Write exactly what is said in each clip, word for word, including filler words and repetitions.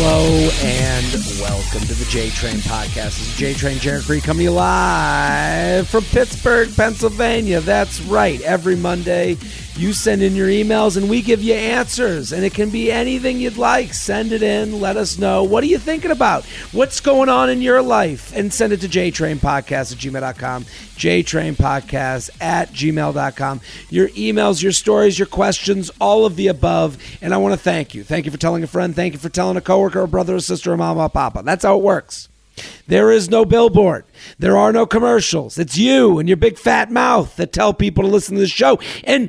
Hello and welcome to the J-Train Podcast. This is J-Train Jared Freed coming to you live from Pittsburgh, Pennsylvania. That's right. Every Monday, you send in your emails and we give you answers. And it can be anything you'd like. Send it in. Let us know. What are you thinking about? What's going on in your life? And send it to jtrainpodcast at gmail dot com. jtrainpodcast at gmail dot com. Your emails, your stories, your questions, all of the above. And I want to thank you. Thank you for telling a friend. Thank you for telling a coworker, a brother, a sister, a mama, a papa. That's how it works. There is no billboard. There are no commercials. It's you and your big fat mouth that tell people to listen to this show. And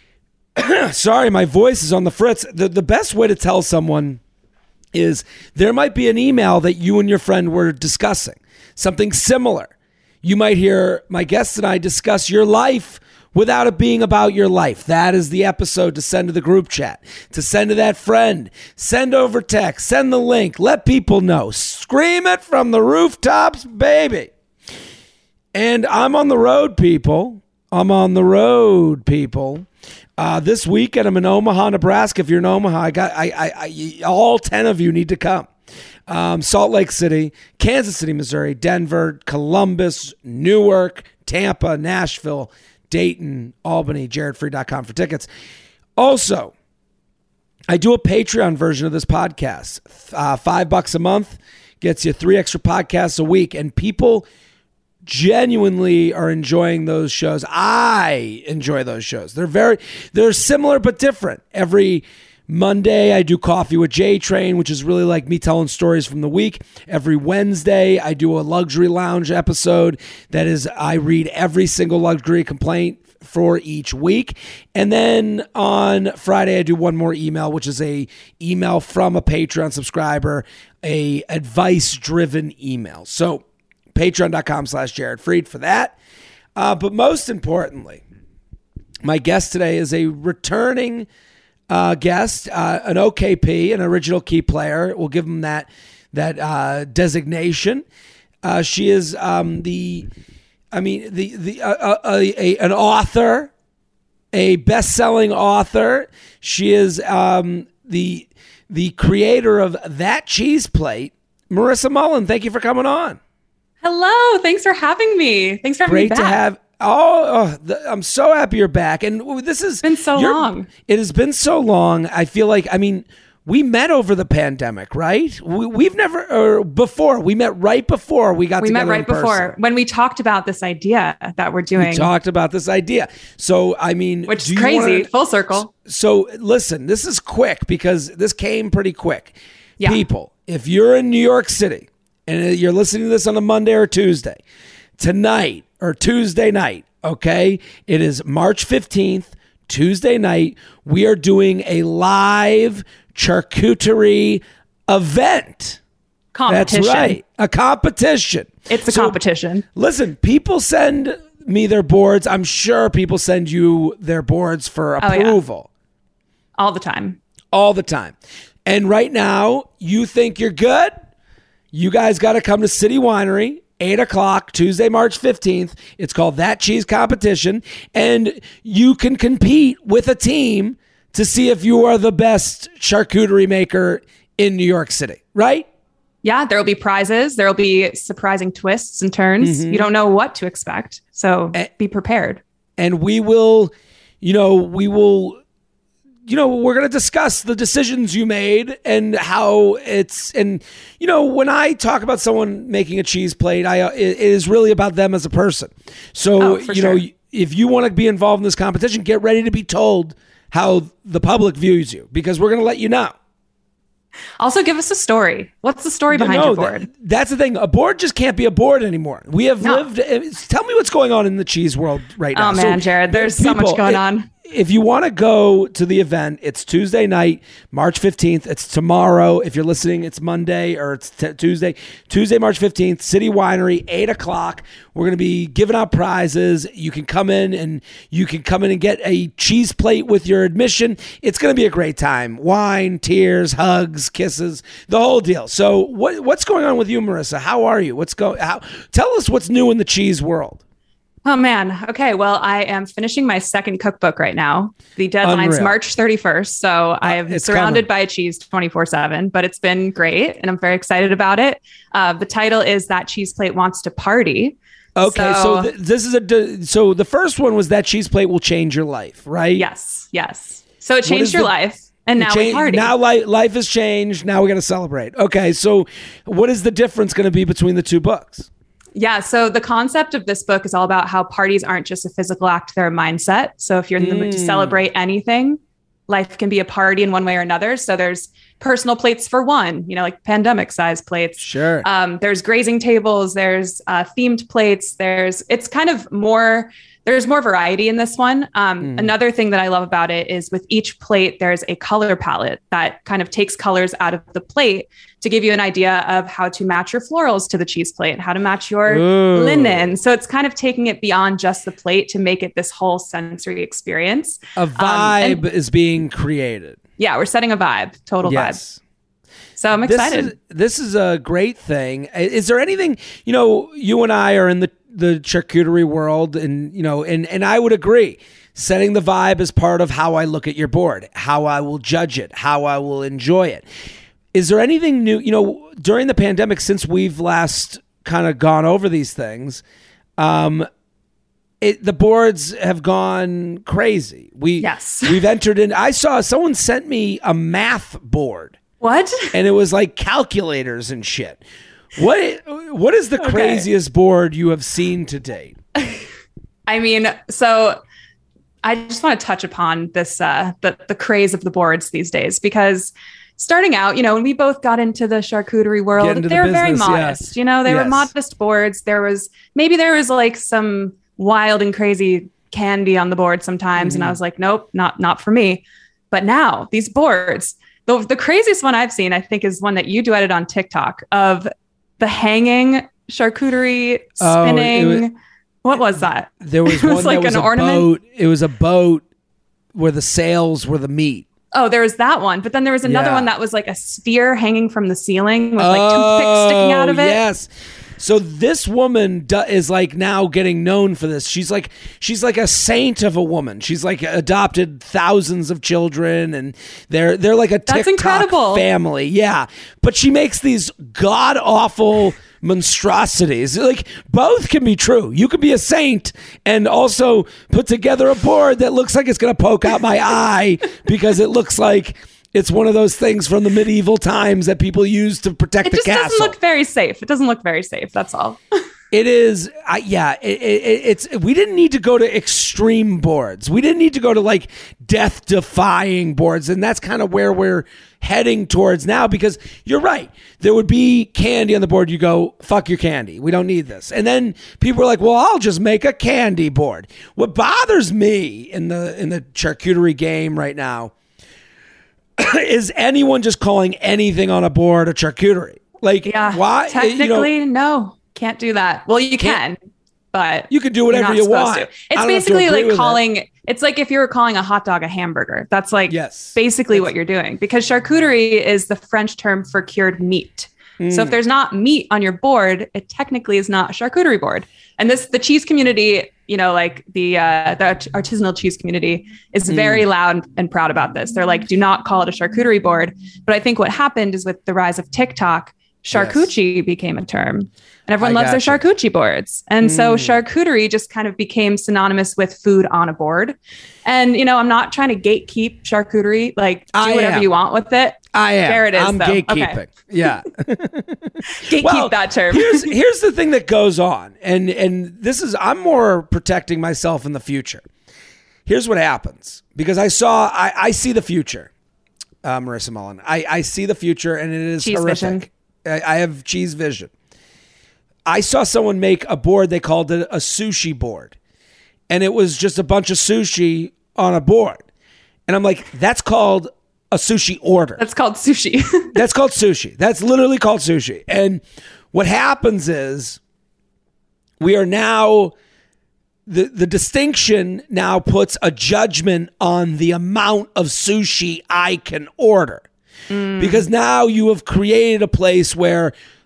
sorry, my voice is on the fritz. The, the best way to tell someone is there might be an email that you and your friend were discussing, something similar. You might hear my guests and I discuss your life without it being about your life. That is the episode to send to the group chat, to send to that friend. Send over text, send the link, let people know. Scream it from the rooftops, baby. And I'm on the road, people. I'm on the road, people. Uh, this weekend, I'm in Omaha, Nebraska. If you're in Omaha, I got I, I, I all ten of you need to come. Um, Salt Lake City, Kansas City, Missouri, Denver, Columbus, Newark, Tampa, Nashville, Dayton, Albany, jared freed dot com for tickets. Also, I do a Patreon version of this podcast. Uh, five bucks a month gets you three extra podcasts a week, and people genuinely are enjoying those shows. I enjoy those shows. They're very, they're similar but different. Every Monday, I do Coffee with J-Train, which is really like me telling stories from the week. Every Wednesday, I do a Luxury Lounge episode. That is, I read every single luxury complaint for each week. And then on Friday, I do one more email, which is a email from a Patreon subscriber, a advice-driven email. So patreon.com slash Jared Freed for that. Uh, but most importantly, my guest today is a returning Uh, guest, uh, an O K P, an original key player. We'll give him that that uh, designation. Uh, she is um, the, I mean, the the uh, uh, a, a, an author, a best-selling author. She is um, the the creator of That Cheese Plate. Marissa Mullen, thank you for coming on. Hello, thanks for having me. Thanks for having Great me back. to have. Oh, oh the, I'm so happy you're back. And this has been so long. It has been so long. I feel like, I mean, we met over the pandemic, right? We, we've never, or before, we met right before we got we together. We met right before when we talked about this idea that we're doing. We talked about this idea. So, I mean, which is crazy, wanna, full circle. So, listen, this is quick because this came pretty quick. Yeah. People, if you're in New York City and you're listening to this on a Monday or Tuesday, tonight, or Tuesday night, okay? It is March fifteenth, Tuesday night. We are doing a live charcuterie event. Competition. That's right, a competition. It's a so, competition. Listen, people send me their boards. I'm sure people send you their boards for approval. Oh, yeah. All the time. All the time. And right now, you think you're good? You guys got to come to City Winery. eight o'clock, Tuesday, March fifteenth. It's called That Cheese Competition. And you can compete with a team to see if you are the best charcuterie maker in New York City, right? Yeah, there will be prizes. There will be surprising twists and turns. Mm-hmm. You don't know what to expect. So and, be prepared. And we will, you know, we will... You know, we're going to discuss the decisions you made and how it's, and, you know, when I talk about someone making a cheese plate, I it, it is really about them as a person. So, oh, you sure. know, if you want to be involved in this competition, get ready to be told how the public views you, because we're going to let you know. Also, give us a story. What's the story behind you know, your board? That, that's the thing. A board just can't be a board anymore. We have no. lived. Tell me what's going on in the cheese world right now. Oh, man, so, Jared, there's people, so much going it, on. If you want to go to the event, it's Tuesday night, March fifteenth. It's tomorrow. If you're listening, it's Monday or it's t- Tuesday. Tuesday, March fifteenth, City Winery, eight o'clock. We're going to be giving out prizes. You can come in and you can come in and get a cheese plate with your admission. It's going to be a great time. Wine, tears, hugs, kisses, the whole deal. So what what's going on with you, Marissa? How are you? What's go? How, tell us what's new in the cheese world. Oh man. Okay. Well, I am finishing my second cookbook right now. The deadline's Unreal. March thirty-first. So uh, I am surrounded coming. by cheese twenty-four seven, but it's been great and I'm very excited about it. Uh, the title is That Cheese Plate Wants to Party. Okay. So, So- th- this is a, so the first one was That Cheese Plate Will Change Your Life, right? Yes. Yes. So it is changed your the- life and It now we changed- party. Now li- life has changed. Now we got to celebrate. Okay. So what is the difference going to be between the two books? Yeah. So the concept of this book is all about how parties aren't just a physical act, they're a mindset. So if you're in the mood to Mm. celebrate anything, life can be a party in one way or another. So there's personal plates for one, you know, like pandemic size plates. Sure. Um, there's grazing tables, there's uh, themed plates. There's, it's kind of more, there's more variety in this one. Um, Mm. Another thing that I love about it is with each plate, there's a color palette that kind of takes colors out of the plate to give you an idea of how to match your florals to the cheese plate, how to match your Ooh. linen. So it's kind of taking it beyond just the plate to make it this whole sensory experience. A Um, vibe and- is being created. Yeah, we're setting a vibe, total Yes. vibe. So I'm This excited. is, this is a great thing. Is there anything, you know, you and I are in the, the charcuterie world and, you know, and, and I would agree. Setting the vibe is part of how I look at your board, how I will judge it, how I will enjoy it. Is there anything new, you know, during the pandemic, since we've last kind of gone over these things, um, it, the boards have gone crazy. We, Yes. we've entered in, I saw someone sent me a math board. What? And it was like calculators and shit. What what is the Okay. craziest board you have seen to date? I mean, so I just want to touch upon this, uh, the, the craze of the boards these days, because starting out, you know, when we both got into the charcuterie Get world, into they the were very business, yeah. modest, you know, they Yes. were modest boards. There was, maybe there was like some wild and crazy candy on the board sometimes. Mm-hmm. And I was like, nope, not, not for me. But now these boards, the, the craziest one I've seen, I think, is one that you duetted on TikTok of the hanging charcuterie Oh, it spinning. wa- what was that? There was It was one like that was an a ornament? boat. It was a boat where the sails were the meat. Oh, there was that one. But then there was another Yeah. one that was like a sphere hanging from the ceiling with like toothpicks sticking out of Oh, it. Yes. So this woman do, is like now getting known for this. She's like she's like a saint of a woman. She's like adopted thousands of children, and they're they're like a That's TikTok incredible. family. Yeah, but she makes these god awful monstrosities. Like both can be true. You could be a saint and also put together a board that looks like it's going to poke out my eye because it looks like it's one of those things from the medieval times that people use to protect It the just castle. doesn't look very safe. It doesn't look very safe. That's all. It is, I yeah. It, it, it's we didn't need to go to extreme boards. We didn't need to go to like death-defying boards, and that's kind of where we're heading towards now. Because you're right, there would be candy on the board. You go, fuck your candy. We don't need this. And then people are like, well, I'll just make a candy board. What bothers me in the in the charcuterie game right now is anyone just calling anything on a board a charcuterie. Like, Yeah. why? Technically, You know, no, can't do that. Well, you Can't- can, but you can do you're whatever not you supposed want. to. I It's don't have to basically agree like with it. calling. It's like if you were calling a hot dog a hamburger. That's like Yes. basically what you're doing, because charcuterie is the French term for cured meat. Hmm. So if there's not meat on your board, it technically is not a charcuterie board. And this, the cheese community, you know, like the uh, the art- artisanal cheese community is Hmm. very loud and proud about this. They're like, do not call it a charcuterie board. But I think what happened is with the rise of TikTok, charcuterie became a term, and everyone I loves their gotcha. charcuterie boards. And so Mm. charcuterie just kind of became synonymous with food on a board. And, you know, I'm not trying to gatekeep charcuterie, like do I whatever am. you want with it. I am. There it is, I'm though. gatekeeping. Okay. Yeah. Gatekeep Well, that term. here's here's the thing that goes on, and and this is I'm more protecting myself in the future. Here's what happens, because I saw I, I see the future, uh, Marissa Mullen. I, I see the future, and it is Cheese horrific. vision. I, I have cheese vision. I saw someone make a board. They called it a sushi board, and it was just a bunch of sushi on a board. And I'm like, that's called a sushi order. That's called sushi. That's called sushi. That's literally called sushi. And what happens is we are now, the, the distinction now puts a judgment on the amount of sushi I can order. Because now you have created a place where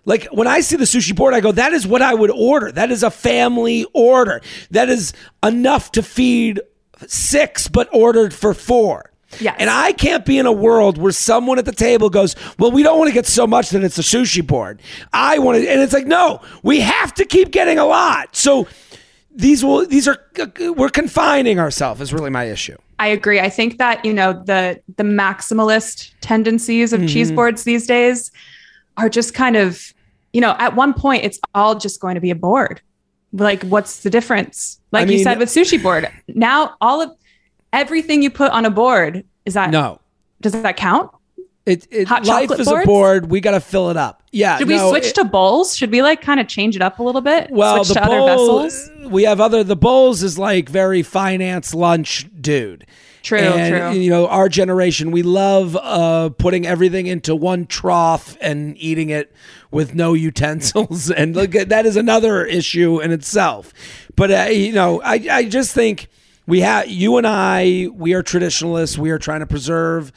Like when I see the sushi board, I go, that is what I would order. That is a family order. That is enough to feed six, but ordered for four. Yes. And I can't be in a world where someone at the table goes, well, we don't want to get so much that it's a sushi board. I want to, and it's like, no, we have to keep getting a lot. So these will, these are, we're confining ourselves is really my issue. I agree. I think that, you know, the, the maximalist tendencies of mm-hmm. cheese boards these days are just kind of, you know, at one point it's all just going to be a board. Like, what's the difference? Like I mean, you said with sushi board, now all of everything you put on a board, is that, no, does that count? It, it Hot life is boards? a board. We got to fill it up. Yeah. Should no, we switch it, to bowls? Should we like kind of change it up a little bit? Well, switch the to bowl, other vessels. We have other, the bowls is like very finance lunch dude. True, and, true. You know, our generation, we love uh, putting everything into one trough and eating it with no utensils. And look, that is another issue in itself. But, uh, you know, I, I just think we have, you and I, we are traditionalists. We are trying to preserve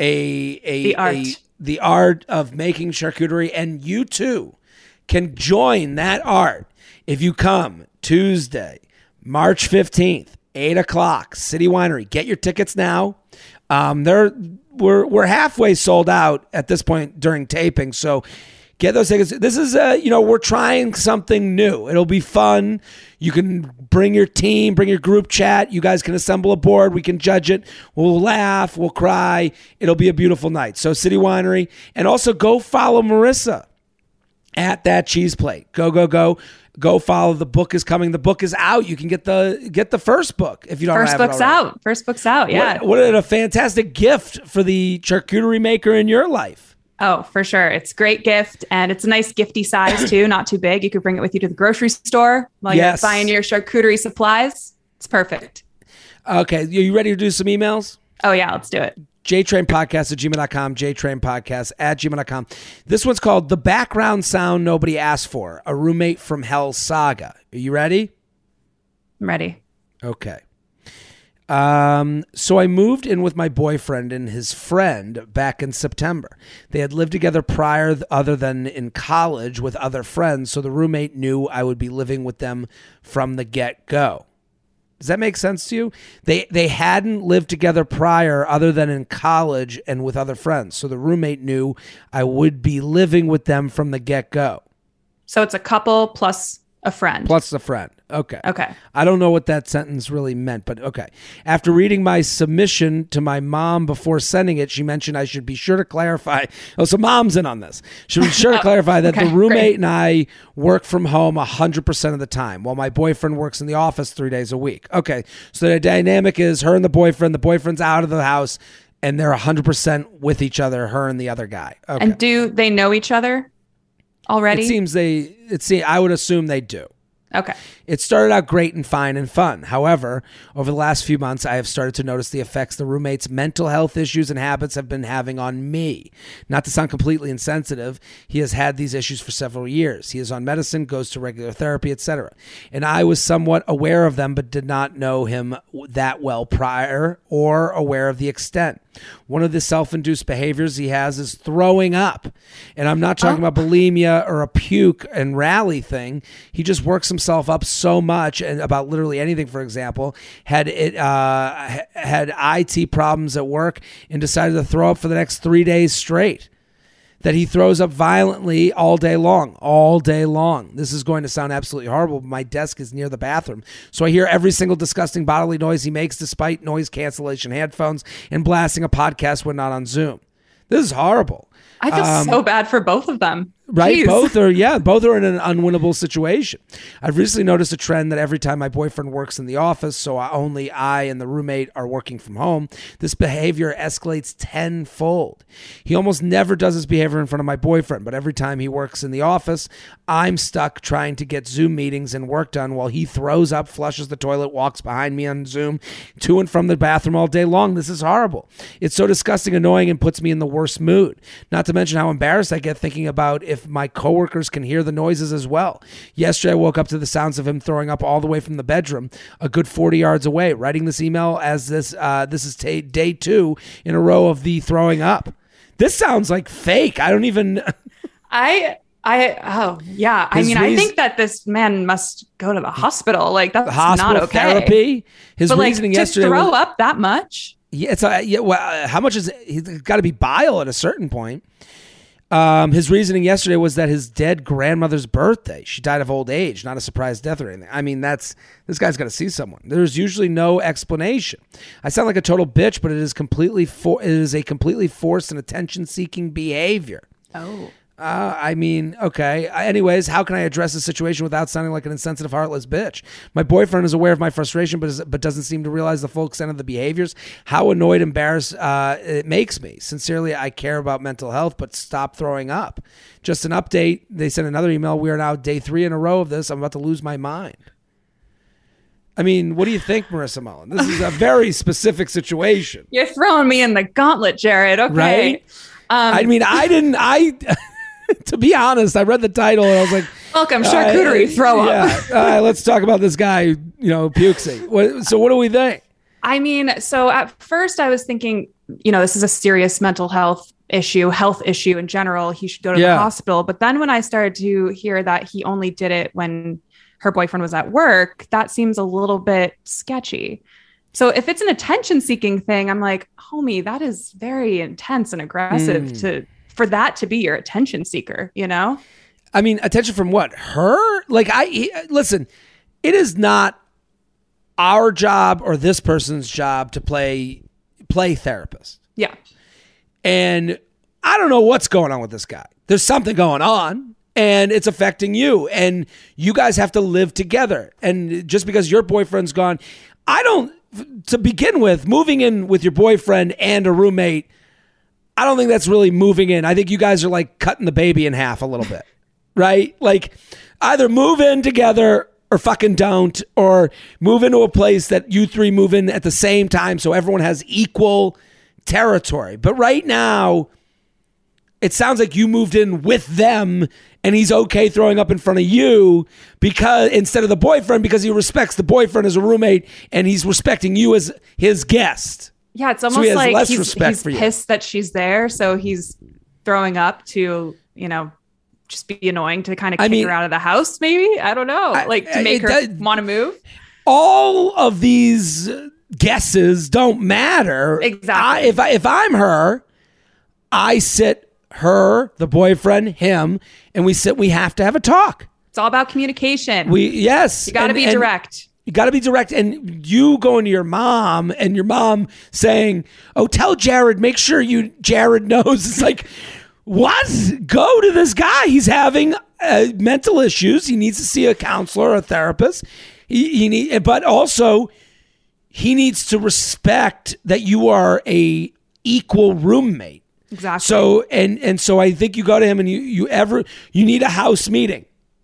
a, a, the art. a, the art of making charcuterie. And you too can join that art if you come Tuesday, March fifteenth. Eight o'clock, City Winery. Get your tickets now. Um, they're we're we're halfway sold out at this point during taping, so get those tickets. This is uh, you know, we're trying something new. It'll be fun. You can bring your team, bring your group chat. You guys can assemble a board. We can judge it. We'll laugh. We'll cry. It'll be a beautiful night. So City Winery, and also go follow Marissa at That Cheese Plate. Go go go. Go follow. The book is coming. The book is out. You can get the get the first book if you don't first have it book's already. out. First book's out. Yeah. What, what a fantastic gift for the charcuterie maker in your life. Oh, for sure. It's a great gift, and it's a nice gifty size too. Not too big. You could bring it with you to the grocery store while yes. you're buying your charcuterie supplies. It's perfect. Okay, are you ready to do some emails? Oh yeah, let's do it. JTrainPodcast at gmail dot com, JTrainPodcast at gmail dot com. This one's called The Background Sound Nobody Asked For, a Roommate from Hell Saga. Are you ready? I'm ready. Okay. Um, so I moved in with my boyfriend and his friend back in September. They had lived together prior other than in college with other friends, so the roommate knew I would be living with them from the get-go. Does that make sense to you? They they hadn't lived together prior other than in college and with other friends. So the roommate knew I would be living with them from the get-go. So it's a couple plus a friend. Plus a friend. Okay. Okay. I don't know what that sentence really meant, but okay. After reading my submission to my mom before sending it, she mentioned I should be sure to clarify. Oh, so mom's in on this. Should be sure to oh, clarify that okay, the roommate great. and I work from home one hundred percent of the time, while my boyfriend works in the office three days a week. Okay. So the dynamic is her and the boyfriend. The boyfriend's out of the house, and they're one hundred percent with each other, her and the other guy. Okay. And do they know each other already? It seems they, it seems, I would assume they do. Okay. It started out great and fine and fun. However, over the last few months, I have started to notice the effects the roommate's mental health issues and habits have been having on me. Not to sound completely insensitive, he has had these issues for several years. He is on medicine, goes to regular therapy, et cetera. And I was somewhat aware of them, but did not know him that well prior or aware of the extent. One of the self-induced behaviors he has is throwing up. And I'm not talking oh. about bulimia or a puke and rally thing. He just works himself up so much, and about literally anything, for example, had it uh, had I T problems at work and decided to throw up for the next three days straight. That he throws up violently all day long, all day long. This is going to sound absolutely horrible, but my desk is near the bathroom. So I hear every single disgusting bodily noise he makes despite noise cancellation headphones and blasting a podcast when not on Zoom. This is horrible. I feel um, so bad for both of them. Right? Jeez. Both are, yeah, both are in an unwinnable situation. I've recently noticed a trend that every time my boyfriend works in the office, so only I and the roommate are working from home, this behavior escalates tenfold. He almost never does this behavior in front of my boyfriend, but every time he works in the office, I'm stuck trying to get Zoom meetings and work done while he throws up, flushes the toilet, walks behind me on Zoom, to and from the bathroom all day long. This is horrible. It's so disgusting, annoying, and puts me in the worst mood. Not to mention how embarrassed I get thinking about if my coworkers can hear the noises as well. Yesterday, I woke up to the sounds of him throwing up all the way from the bedroom, a good forty yards away. Writing this email as this uh, this is t- day two in a row of the throwing up. This sounds like fake. I don't even. I I oh yeah. I His mean, reason- I think that this man must go to the hospital. Like that's The hospital not okay. therapy. His but reasoning like, to yesterday throw was, up that much. yeah, it's a, yeah. Well, uh, how much is it? He's got to be bile at a certain point. Um, his reasoning yesterday was that his dead grandmother's birthday. She died of old age, not a surprise death or anything. I mean, that's this guy's got to see someone. There's usually no explanation. I sound like a total bitch, but it is completely for it is a completely forced and attention-seeking behavior. Oh. Uh, I mean, okay. Anyways, how can I address the situation without sounding like an insensitive, heartless bitch? My boyfriend is aware of my frustration, but is, but doesn't seem to realize the full extent of the behaviors. How annoyed, embarrassed uh, it makes me. Sincerely, I care about mental health, but stop throwing up. Just an update. They sent another email. We are now day three in a row of this. I'm about to lose my mind. I mean, what do you think, Marissa Mullen? This is a very specific situation. You're throwing me in the gauntlet, Jared. Okay. Right? Um, I mean, I didn't, I... To be honest, I read the title and I was like, welcome, charcuterie, uh, throw up. Yeah. All right, let's talk about this guy, you know, pukesy. What, so what do we think? I mean, so at first I was thinking, you know, this is a serious mental health issue, health issue in general. He should go to Yeah. the hospital. But then when I started to hear that he only did it when her boyfriend was at work, that seems a little bit sketchy. So if it's an attention seeking thing, I'm like, homie, that is very intense and aggressive Mm. to for that to be your attention seeker, you know? I mean, attention from what? Her? Like, I, he, listen, it is not our job or this person's job to play, play therapist. Yeah. And I don't know what's going on with this guy. There's something going on and it's affecting you and you guys have to live together. And just because your boyfriend's gone, I don't, to begin with, moving in with your boyfriend and a roommate, I don't think that's really moving in. I think you guys are like cutting the baby in half a little bit, right? Like either move in together or fucking don't, or move into a place that you three move in at the same time so everyone has equal territory. But right now, it sounds like you moved in with them and he's okay throwing up in front of you because instead of the boyfriend, because he respects the boyfriend as a roommate and he's respecting you as his guest. Yeah, it's So he almost has like less he's, respect he's for you. pissed that she's there. So he's throwing up to, you know, just be annoying to kind of I kick mean- her out of the house, maybe. I don't know. I- like to I- make it her does- want to move. All of these guesses don't matter. Exactly. I, if I, if I'm her, I sit her, the boyfriend, him, and we sit. We have to have a talk. It's all about communication. We yes, you got to and- be and direct. You got to be direct, and you going to your mom, and your mom saying, "Oh, tell Jared. Make sure you Jared knows." It's like, what? Go to this guy. He's having uh, mental issues. He needs to see a counselor, a therapist. He, he need, but also he needs to respect that you are a equal roommate. Exactly. So and and so I think you go to him and you you ever you need a house meeting.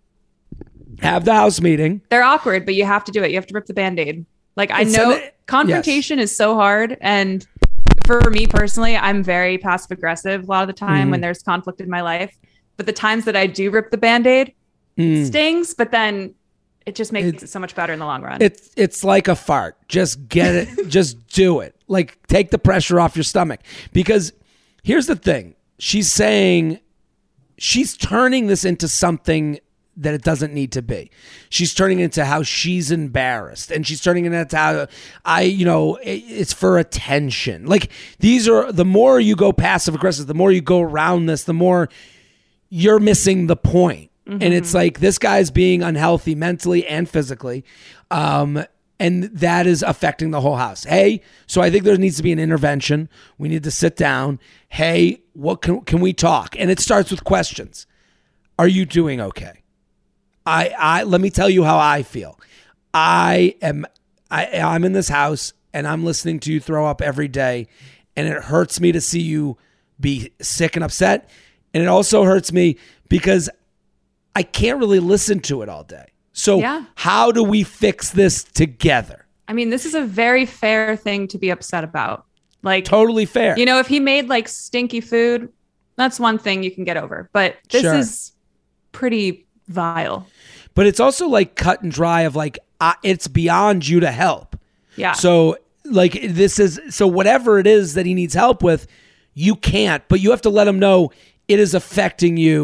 Have the house meeting. They're awkward, but you have to do it. You have to rip the Band-Aid. Like I And know send it- confrontation is so hard. And for me personally, I'm very passive aggressive a lot of the time Mhm. when there's conflict in my life. But the times that I do rip the Band-Aid, Mm. stings, but then it just makes It- it so much better in the long run. It's it's like a fart. Just get it. Just do it. Like take the pressure off your stomach. Because here's the thing. She's saying she's turning this into something that it doesn't need to be. She's turning it into how she's embarrassed, and she's turning it into how I, you know, it- it's for attention. Like these are the more you go passive aggressive, the more you go around this, the more you're missing the point. And it's like this guy's being unhealthy mentally and physically. Um, and that is affecting the whole house. Hey, so I think there needs to be an intervention. We need to sit down. Hey, what can can we talk? And it starts with questions. Are you doing okay? I I let me tell you how I feel. I am I I'm in this house and I'm listening to you throw up every day, and it hurts me to see you be sick and upset. And it also hurts me because I can't really listen to it all day. So Yeah. how do we fix this together? I mean, this is a very fair thing to be upset about. Like, Totally fair. you know, if he made like stinky food, that's one thing you can get over. But this Sure. is pretty vile. But it's also like cut and dry of like, uh, it's beyond you to help. Yeah. So like this is, so whatever it is that he needs help with, you can't, but you have to let him know it is affecting you.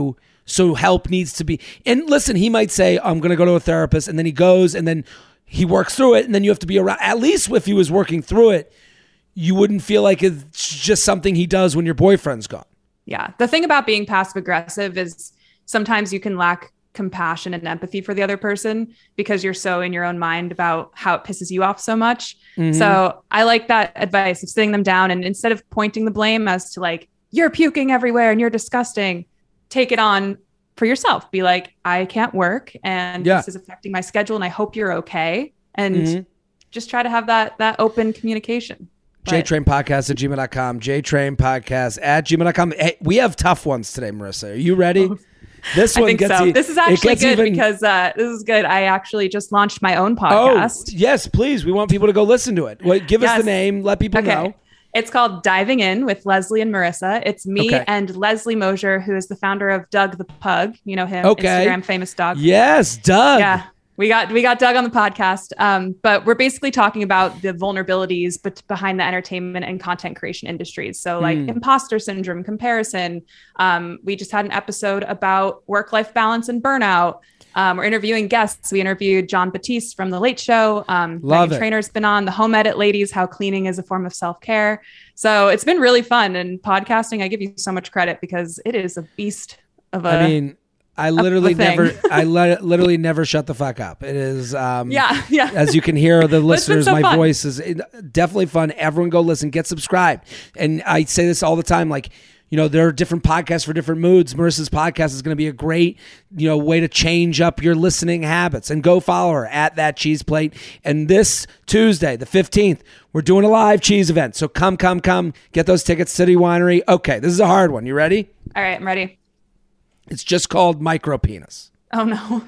So help needs to be, and listen, he might say, I'm going to go to a therapist, and then he goes, and then he works through it, and then you have to be around. At least if he was working through it, you wouldn't feel like it's just something he does when your boyfriend's gone. Yeah. The thing about being passive aggressive is sometimes you can lack compassion and empathy for the other person because you're so in your own mind about how it pisses you off so much. Mm-hmm. So I like that advice of sitting them down, and instead of pointing the blame as to like, you're puking everywhere and you're disgusting, take it on for yourself. Be like, I can't work and yeah. this is affecting my schedule and I hope you're okay. And mm-hmm. just try to have that, that open communication. JTrain Podcast at gmail dot com. JTrain Podcast at gmail dot com. Hey, we have tough ones today, Marissa. Are you ready? Oh, this one I think gets so. you, This is actually good even, because uh, this is good. I actually just launched my own podcast. Oh, yes, please. We want people to go listen to it. Wait, give yes. us the name. Let people okay. know. It's called Diving In with Leslie and Marissa. It's me okay. and Leslie Mosier, who is the founder of Doug the Pug. You know him, okay. Instagram famous dog. Yes, Doug. Yeah, we got we got Doug on the podcast. Um, but we're basically talking about the vulnerabilities but behind the entertainment and content creation industries. So like mm. imposter syndrome, comparison. Um, we just had an episode about work-life balance and burnout. Um, we're interviewing guests. We interviewed John Batiste from The Late Show. Um, Love Megan it. Trainor's been on The Home Edit Ladies, how cleaning is a form of self-care. So it's been really fun. And podcasting, I give you so much credit because it is a beast of a I mean, I literally never, I le- literally never shut the fuck up. It is, um, yeah, yeah. as you can hear the listeners, so my fun. voice is definitely fun. Everyone go listen, get subscribed. And I say this all the time, like, you know, there are different podcasts for different moods. Marissa's podcast is going to be a great, you know, way to change up your listening habits. And go follow her at That Cheese Plate. And this Tuesday, the fifteenth, we're doing a live cheese event. So come, come, come. Get those tickets, City Winery. Okay, this is a hard one. You ready? All right, I'm ready. It's just called Micro Penis. Oh, no.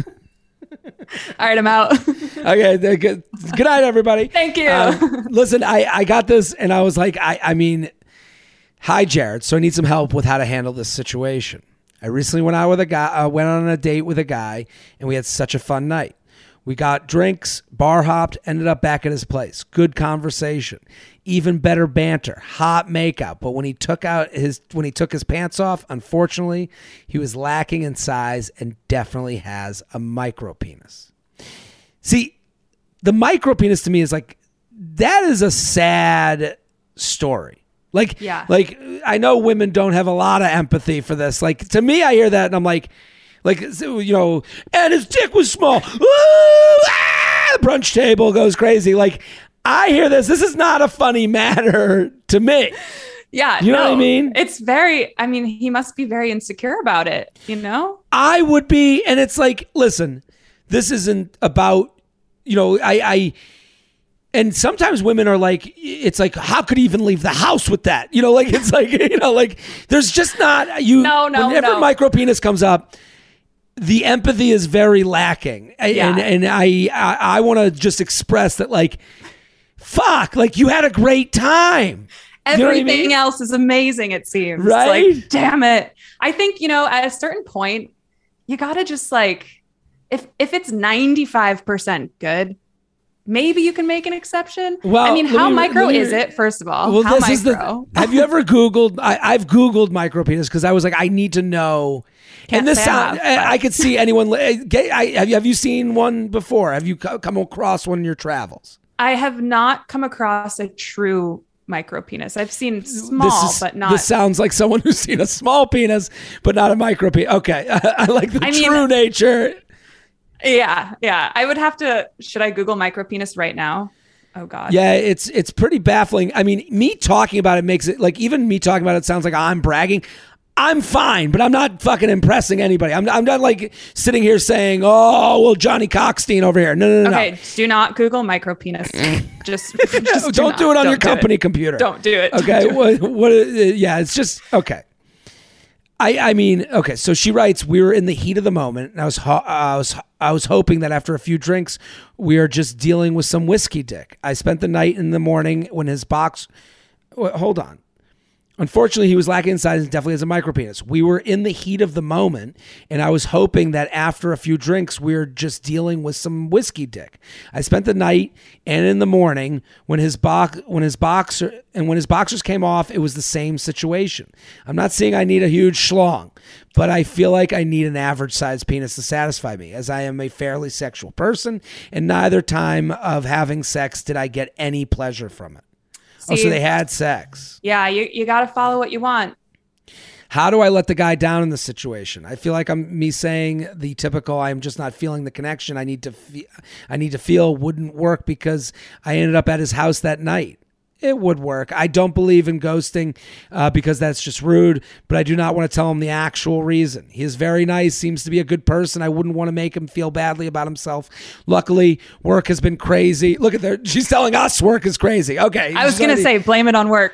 All right, I'm out. Okay, good, good night, everybody. Thank you. Um, listen, I, I got this, and I was like, I, I mean... Hi, Jared. So I need some help with how to handle this situation. I recently went out with a guy, uh, went on a date with a guy, and we had such a fun night. We got drinks, bar hopped, ended up back at his place. Good conversation, even better banter, hot makeup. But when he took out his when he took his pants off, unfortunately, he was lacking in size and definitely has a micro penis. See, the micro penis to me is like, that is a sad story. Like, yeah. like I know women don't have a lot of empathy for this. Like, to me, I hear that and I'm like, like, you know, and his dick was small. Ooh, ah, the brunch table goes crazy. Like, I hear this. This is not a funny matter to me. Yeah. You know no, what I mean? It's very, I mean, he must be very insecure about it, you know? I would be. And it's like, listen, this isn't about, you know, I, I, and sometimes women are like, it's like, how could he even leave the house with that? You know, like, it's like, you know, like, there's just not, you, no, no, whenever no. micro penis comes up, the empathy is very lacking. Yeah. And, and I, I, I want to just express that, like, fuck, like, you had a great time. Everything you know I mean? else is amazing, it seems. Right? It's like, damn it. I think, you know, at a certain point, you got to just like, if if it's ninety-five percent good, maybe you can make an exception. Well, I mean, how me, micro me, is it, first of all? Well, how this micro? Is the, have you ever Googled, I, I've Googled micro penis because I was like, I need to know. Can't and this sound, I, have, I, I could see anyone, get, I, have, you, have you seen one before? Have you come across one in your travels? I have not come across a true micro penis. I've seen small, is, but not. This sounds like someone who's seen a small penis, but not a micro penis. Okay. I, I like the I true mean, nature. Yeah. Yeah. I would have to, should I Google micro penis right now? Oh God. Yeah. It's, it's pretty baffling. I mean, me talking about it makes it like, even me talking about it sounds like I'm bragging. I'm fine, but I'm not fucking impressing anybody. I'm, I'm not like sitting here saying, oh, well, Johnny Cockstein over here. No, no, no. Okay, no. do not Google micro penis. just, just do don't not. do it on don't your company it. computer. Don't do it. Okay. Do what, it. what? Yeah, it's just okay. I, I mean, okay. So she writes, we were in the heat of the moment, and I was, ho- I was, I was hoping that after a few drinks, we are just dealing with some whiskey dick. I spent the night in the morning when his box. Well, hold on. Unfortunately, he was lacking in size and definitely has a micropenis. We were in the heat of the moment, and I was hoping that after a few drinks, we were just dealing with some whiskey dick. I spent the night and in the morning when his box when his boxer and when his boxers came off, it was the same situation. I'm not saying I need a huge schlong, but I feel like I need an average sized penis to satisfy me, as I am a fairly sexual person, and neither time of having sex did I get any pleasure from it. See, oh, so they had sex. Yeah, you, you got to follow what you want. How do I let the guy down in this situation? I feel like I'm me saying the typical I'm just not feeling the connection I need to fe- I need to feel wouldn't work because I ended up at his house that night. It would work. I don't believe in ghosting uh, because that's just rude, but I do not want to tell him the actual reason. He is very nice, seems to be a good person. I wouldn't want to make him feel badly about himself. Luckily, work has been crazy. Look at there. She's telling us work is crazy. Okay. I was going to say, blame it on work.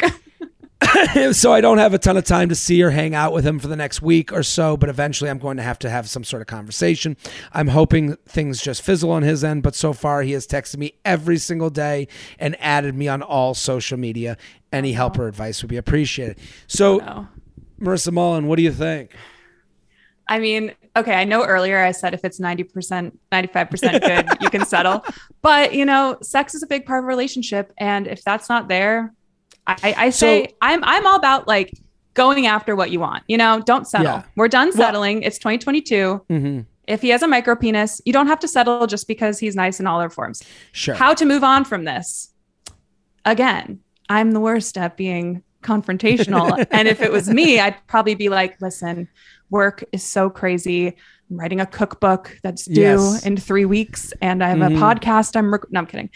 So I don't have a ton of time to see or hang out with him for the next week or so, but eventually I'm going to have to have some sort of conversation. I'm hoping things just fizzle on his end, but so far he has texted me every single day and added me on all social media. Any help or advice would be appreciated. So, oh, no. Marissa Mullen, what do you think? I mean, okay, I know earlier I said if it's ninety percent, ninety-five percent good, you can settle. But, you know, sex is a big part of a relationship. And if that's not there, I, I say so, I'm I'm all about like going after what you want. You know, don't settle. Yeah. We're done settling. Well, it's twenty twenty-two. Mm-hmm. If he has a micro penis, you don't have to settle just because he's nice in all their forms. Sure. How to move on from this? Again, I'm the worst at being confrontational. And if it was me, I'd probably be like, listen, work is so crazy. I'm writing a cookbook that's due yes. in three weeks. And I have mm-hmm. a podcast. I'm, rec- no, I'm kidding.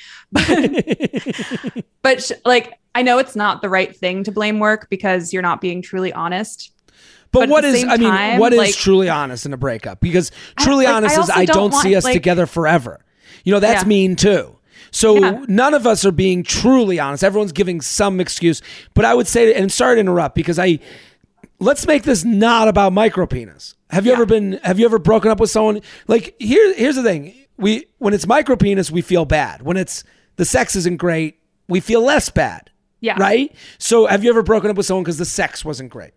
But, but sh- like, I know it's not the right thing to blame work because you're not being truly honest. But, but what is, I mean, time, what is like, truly honest in a breakup? Because truly I, like, honest I is I don't, don't see want, us like, together forever. You know, that's yeah. mean too. So yeah. none of us are being truly honest. Everyone's giving some excuse. But I would say, and sorry to interrupt, because I, let's make this not about micropenis. Have you yeah. ever been, have you ever broken up with someone? Like, here, here's the thing. We, when it's micropenis, we feel bad. When it's, the sex isn't great, we feel less bad. Yeah. Right? So have you ever broken up with someone because the sex wasn't great?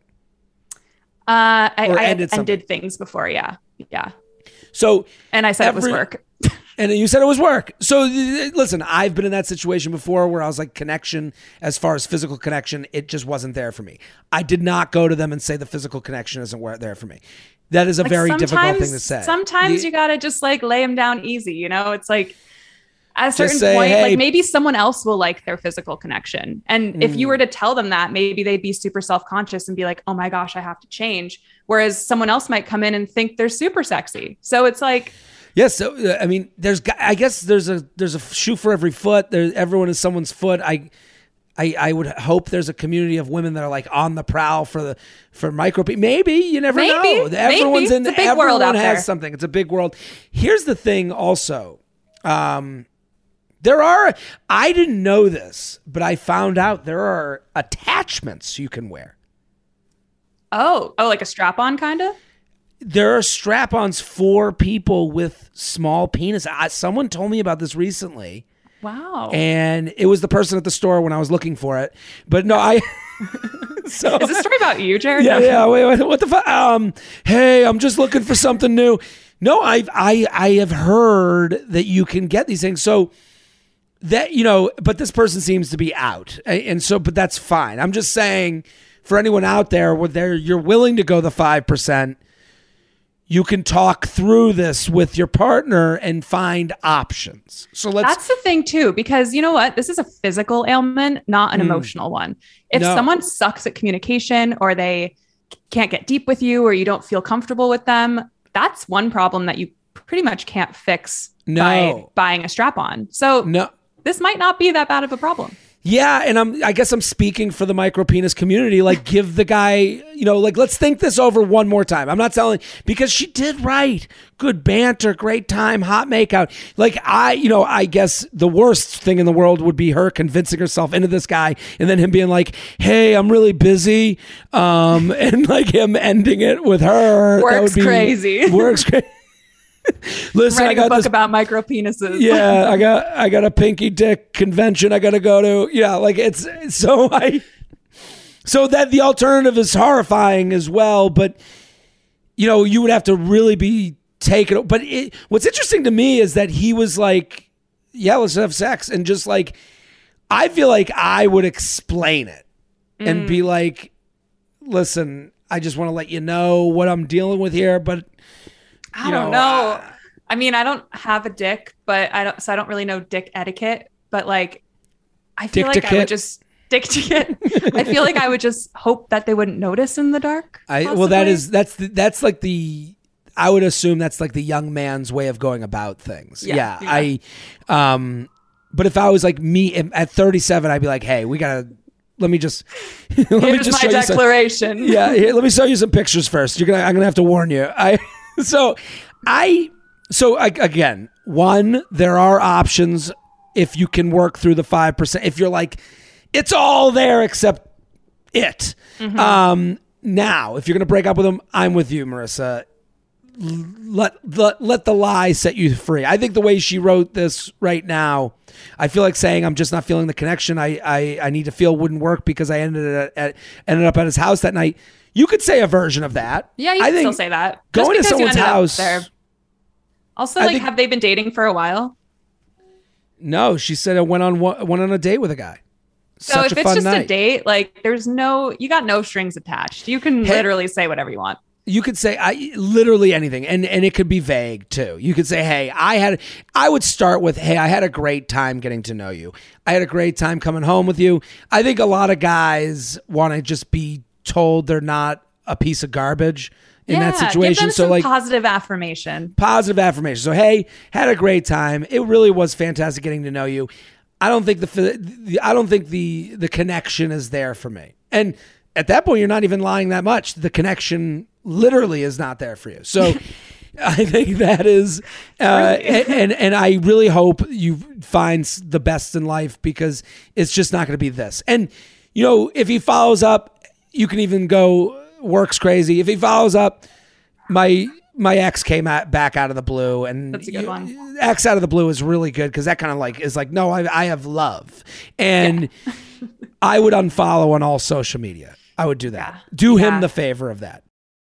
Uh, I, I ended, ended things before. Yeah. Yeah. So, and I said every, it was work. And you said it was work. So listen, I've been in that situation before where I was like, connection, as far as physical connection, it just wasn't there for me. I did not go to them and say the physical connection isn't there for me. That is a like very difficult thing to say. Sometimes the, you got to just like lay them down easy. You know, it's like at a certain say, point, hey, like maybe someone else will like their physical connection. And mm. if you were to tell them that, maybe they'd be super self-conscious and be like, oh my gosh, I have to change. Whereas someone else might come in and think they're super sexy. So it's like, yes. So, uh, I mean, there's, I guess there's a, there's a shoe for every foot. There's everyone is someone's foot. I, I, I would hope there's a community of women that are like on the prowl for the, for micro. Maybe you never maybe, know. Everyone's maybe. in, it's a big everyone world out has there. something. It's a big world. Here's the thing also. Um, there are, I didn't know this, but I found out there are attachments you can wear. Oh, oh, like a strap-on kind of? There are strap-ons for people with small penis. I, someone told me about this recently. Wow. And it was the person at the store when I was looking for it. But no, I... so, is this story about you, Jared? Yeah, yeah. Wait, wait, what the fuck? Um, hey, I'm just looking for something new. No, I've, I, I have heard that you can get these things. So that, you know, but this person seems to be out. And so, but that's fine. I'm just saying for anyone out there where they're, you're willing to go the five percent, you can talk through this with your partner and find options. So let's. That's the thing too, because you know what? This is a physical ailment, not an mm. emotional one. If no. someone sucks at communication or they can't get deep with you or you don't feel comfortable with them, that's one problem that you pretty much can't fix no. by buying a strap-on. So no. this might not be that bad of a problem. Yeah, and I'm I guess I'm speaking for the micro penis community. Like, give the guy, you know, like, let's think this over one more time. I'm not telling, because she did right. Good banter, great time, hot makeout. Like, I, you know, I guess the worst thing in the world would be her convincing herself into this guy and then him being like, hey, I'm really busy. Um, and like him ending it with her. Works that would be, crazy. Works crazy. Listen, writing I got a book this, about micro penises. Yeah, I got I got a pinky dick convention I got to go to. Yeah, like it's so I So that the alternative is horrifying as well, but you know, you would have to really be taken. But it, what's interesting to me is that he was like, yeah, let's have sex. And just like, I feel like I would explain it mm. and be like, listen, I just want to let you know what I'm dealing with here. But I don't know. know. Uh, I mean, I don't have a dick, but I don't, so I don't really know dick etiquette, but like, I feel like I would just dick ticket. I feel like I would just hope that they wouldn't notice in the dark. I, well, that is, that's, the, that's like the, I would assume that's like the young man's way of going about things. Yeah. yeah, yeah. I, um, but if I was like me at thirty-seven, I'd be like, hey, we gotta, let me just, let Here's me just my show declaration. You some, yeah. Here, let me show you some pictures first. You're gonna, I'm gonna have to warn you. I, so I, so I, again, one, there are options if you can work through the five percent, if you're like, it's all there except it. Mm-hmm. Um, now, if you're going to break up with them, I'm with you, Marissa. Let, let let the lie set you free. I think the way she wrote this right now, I feel like saying I'm just not feeling the connection I I, I need to feel wouldn't work because I ended at, at ended up at his house that night. You could say a version of that. Yeah, you I can think still say that. Going to someone's house. There. Also, I like, think, have they been dating for a while? No, she said I went on went on a date with a guy. So Such if a it's just night. a date, like there's no, you got no strings attached. You can hey, literally say whatever you want. You could say I literally anything, and and it could be vague too. You could say, "Hey, I had." I would start with, "Hey, I had a great time getting to know you. I had a great time coming home with you." I think a lot of guys want to just be told they're not a piece of garbage in yeah, that situation. Give them so some like positive affirmation. Positive affirmation. So hey, had a great time. It really was fantastic getting to know you. I don't think the, the I don't think the the connection is there for me. And at that point, you're not even lying that much. The connection literally is not there for you. So I think that is, uh, and, and and I really hope you find the best in life because it's just not going to be this. And you know, if he follows up, you can even go works crazy. If he follows up, my. My ex came at, back out of the blue, and that's a good you, one. Ex out of the blue is really good because that kind of like is like, no, I, I have love, and yeah. I would unfollow on all social media. I would do that. Yeah. Do yeah. him the favor of that.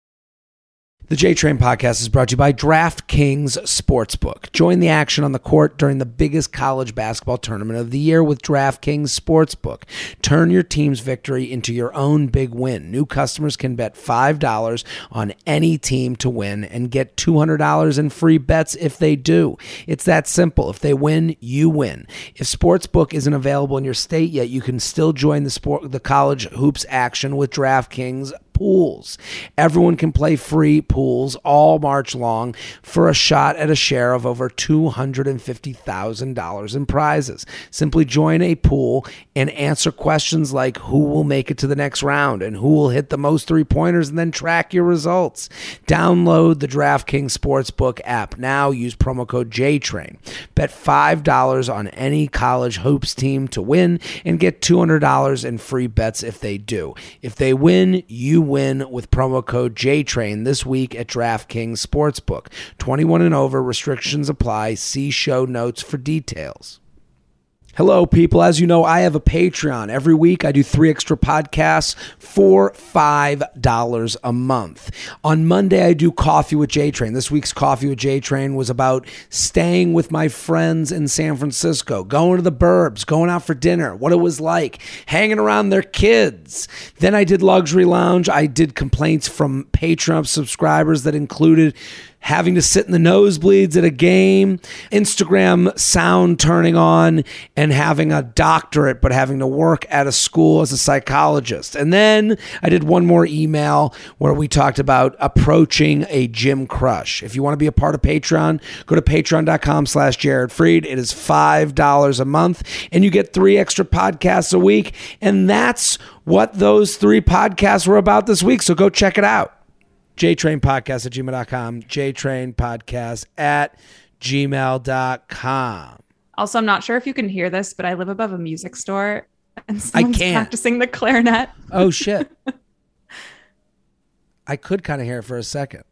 The J-Train podcast is brought to you by DraftKings Sportsbook. Join the action on the court during the biggest college basketball tournament of the year with DraftKings Sportsbook. Turn your team's victory into your own big win. New customers can bet five dollars on any team to win and get two hundred dollars in free bets if they do. It's that simple. If they win, you win. If Sportsbook isn't available in your state yet, you can still join the sport, the college hoops action with DraftKings Pools. Everyone can play free pools all March long for a shot at a share of over two hundred fifty thousand dollars in prizes. Simply join a pool and answer questions like who will make it to the next round and who will hit the most three-pointers, and then track your results. Download the DraftKings Sportsbook app now. Use promo code JTrain. Bet five dollars on any college hoops team to win and get two hundred dollars in free bets if they do. If they win, you win with promo code JTrain this week at DraftKings Sportsbook. twenty-one and over. Restrictions apply. See show notes for details. Hello, people. As you know, I have a Patreon. Every week, I do three extra podcasts for five dollars a month. On Monday, I do Coffee with J-Train. This week's Coffee with J-Train was about staying with my friends in San Francisco, going to the burbs, going out for dinner, what it was like, hanging around their kids. Then I did Luxury Lounge. I did complaints from Patreon subscribers that included having to sit in the nosebleeds at a game, Instagram sound turning on, and having a doctorate but having to work at a school as a psychologist. And then I did one more email where we talked about approaching a gym crush. If you want to be a part of Patreon, go to patreon.com slash Jared Freed. It is five dollars a month, and you get three extra podcasts a week. And that's what those three podcasts were about this week, so go check it out. JTrainPodcast at gmail dot com, JTrainPodcast at gmail dot com. Also, I'm not sure if you can hear this, but I live above a music store and someone's I can't. practicing the clarinet. Oh, shit. I could kind of hear it for a second.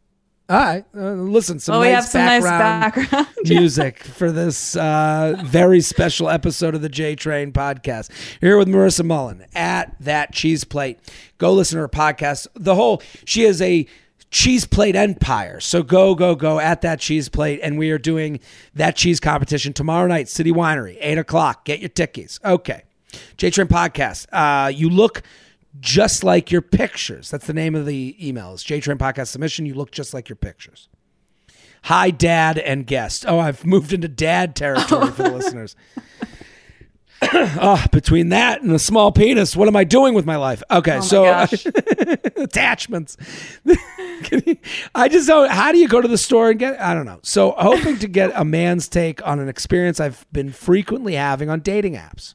All right. Uh, listen, some well, nice we have some background nice background music for this uh, very special episode of the J Train podcast. You're here with Marissa Mullen at That Cheese Plate. Go listen to her podcast. The whole, she is a cheese plate empire. So go, go, go at That Cheese Plate. And we are doing that cheese competition tomorrow night, City Winery, eight o'clock. Get your tickies. Okay. J Train podcast. Uh, you look just like your pictures. That's the name of the email. It's J Train podcast submission. You look just like your pictures. Hi, Dad and guest. Oh, I've moved into dad territory for the listeners. Oh, between that and the small penis, what am I doing with my life? Okay, oh so my attachments. I just don't. How do you go to the store and get? I don't know. So, hoping to get a man's take on an experience I've been frequently having on dating apps.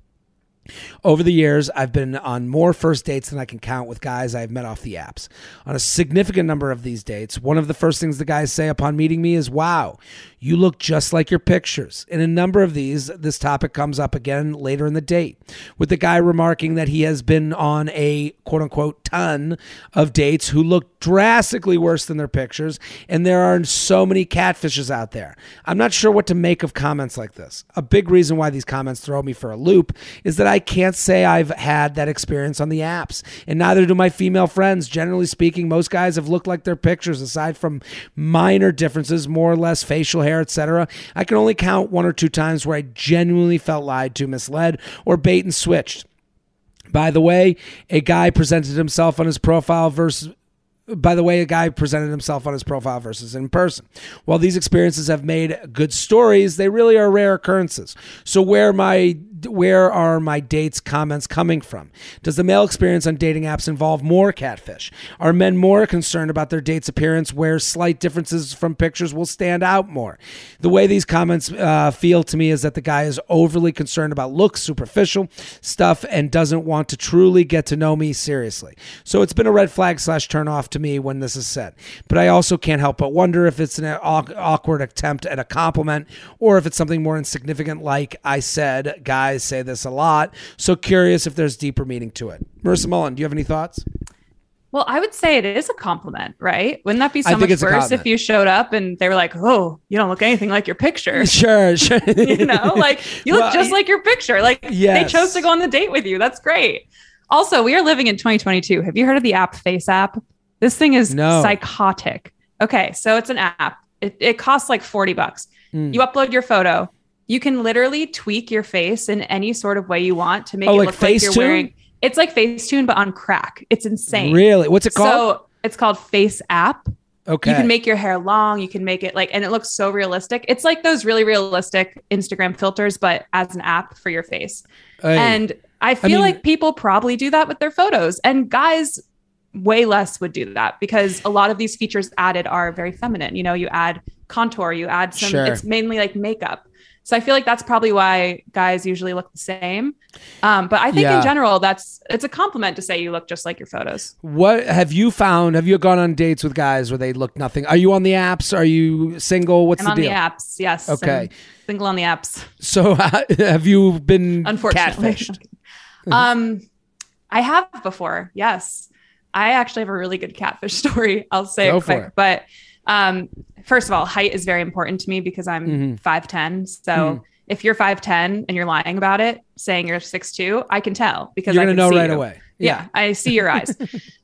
Over the years, I've been on more first dates than I can count with guys I've met off the apps. On a significant number of these dates, one of the first things the guys say upon meeting me is, wow, you look just like your pictures. In a number of these, this topic comes up again later in the date, with the guy remarking that he has been on a quote-unquote ton of dates who look drastically worse than their pictures, and there are so many catfishes out there. I'm not sure what to make of comments like this. A big reason why these comments throw me for a loop is that I can't say I've had that experience on the apps, and neither do my female friends. Generally speaking, most guys have looked like their pictures, aside from minor differences, more or less facial hair, et cetera. I can only count one or two times where I genuinely felt lied to, misled, or bait and switched. By the way, a guy presented himself on his profile versus By the way, a guy presented himself on his profile versus in person. While these experiences have made good stories, they really are rare occurrences. So where my where are my dates comments coming from? Does the male experience on dating apps involve more catfish? Are men more concerned about their date's appearance, where slight differences from pictures will stand out more? The way these comments uh, feel to me is that the guy is overly concerned about looks, superficial stuff, and doesn't want to truly get to know me seriously. So it's been a red flag slash turn off to me when this is said. But I also can't help but wonder if it's an awkward attempt at a compliment, or if it's something more insignificant like I said. Guys say this a lot, so curious if there's deeper meaning to it. Marissa Mullen, do you have any thoughts? Well, I would say it is a compliment, right? Wouldn't that be so I think much it's a worse compliment. if you showed up and they were like, oh, you don't look anything like your picture? Sure, sure. You know, like you look Well, just like your picture. Like yes. They chose to go on the date with you. That's great. Also, we are living in twenty twenty-two. Have you heard of the app Face App? This thing is No. psychotic. Okay, so it's an app. It, it costs like forty bucks. Mm. You upload your photo. You can literally tweak your face in any sort of way you want to make Oh, it like look like you're Facetune? wearing. It's like Facetune, but on crack. It's insane. Really? What's it called? So it's called Face App. Okay. You can make your hair long. You can make it like, and it looks so realistic. It's like those really realistic Instagram filters, but as an app for your face. Hey. And I feel mean- like people probably do that with their photos, and guys way less would do that, because a lot of these features added are very feminine. You know, you add contour, you add some, Sure. it's mainly like makeup. So I feel like that's probably why guys usually look the same. Um, but I think Yeah. in general, that's, it's a compliment to say you look just like your photos. What have you found? Have you gone on dates with guys where they look nothing? Are you on the apps? Are you single? What's I'm the on deal? the apps. Yes. Okay. I'm single on the apps. So uh, have you been Unfortunately. catfished? um, I have before. Yes. I actually have a really good catfish story. I'll say Go it for quick, it. but um, first of all, height is very important to me because I'm Mhm. five ten. So Mhm. if you're five ten and you're lying about it, saying you're six two, I can tell because You're I gonna can know see right you. away. Yeah. I see your eyes.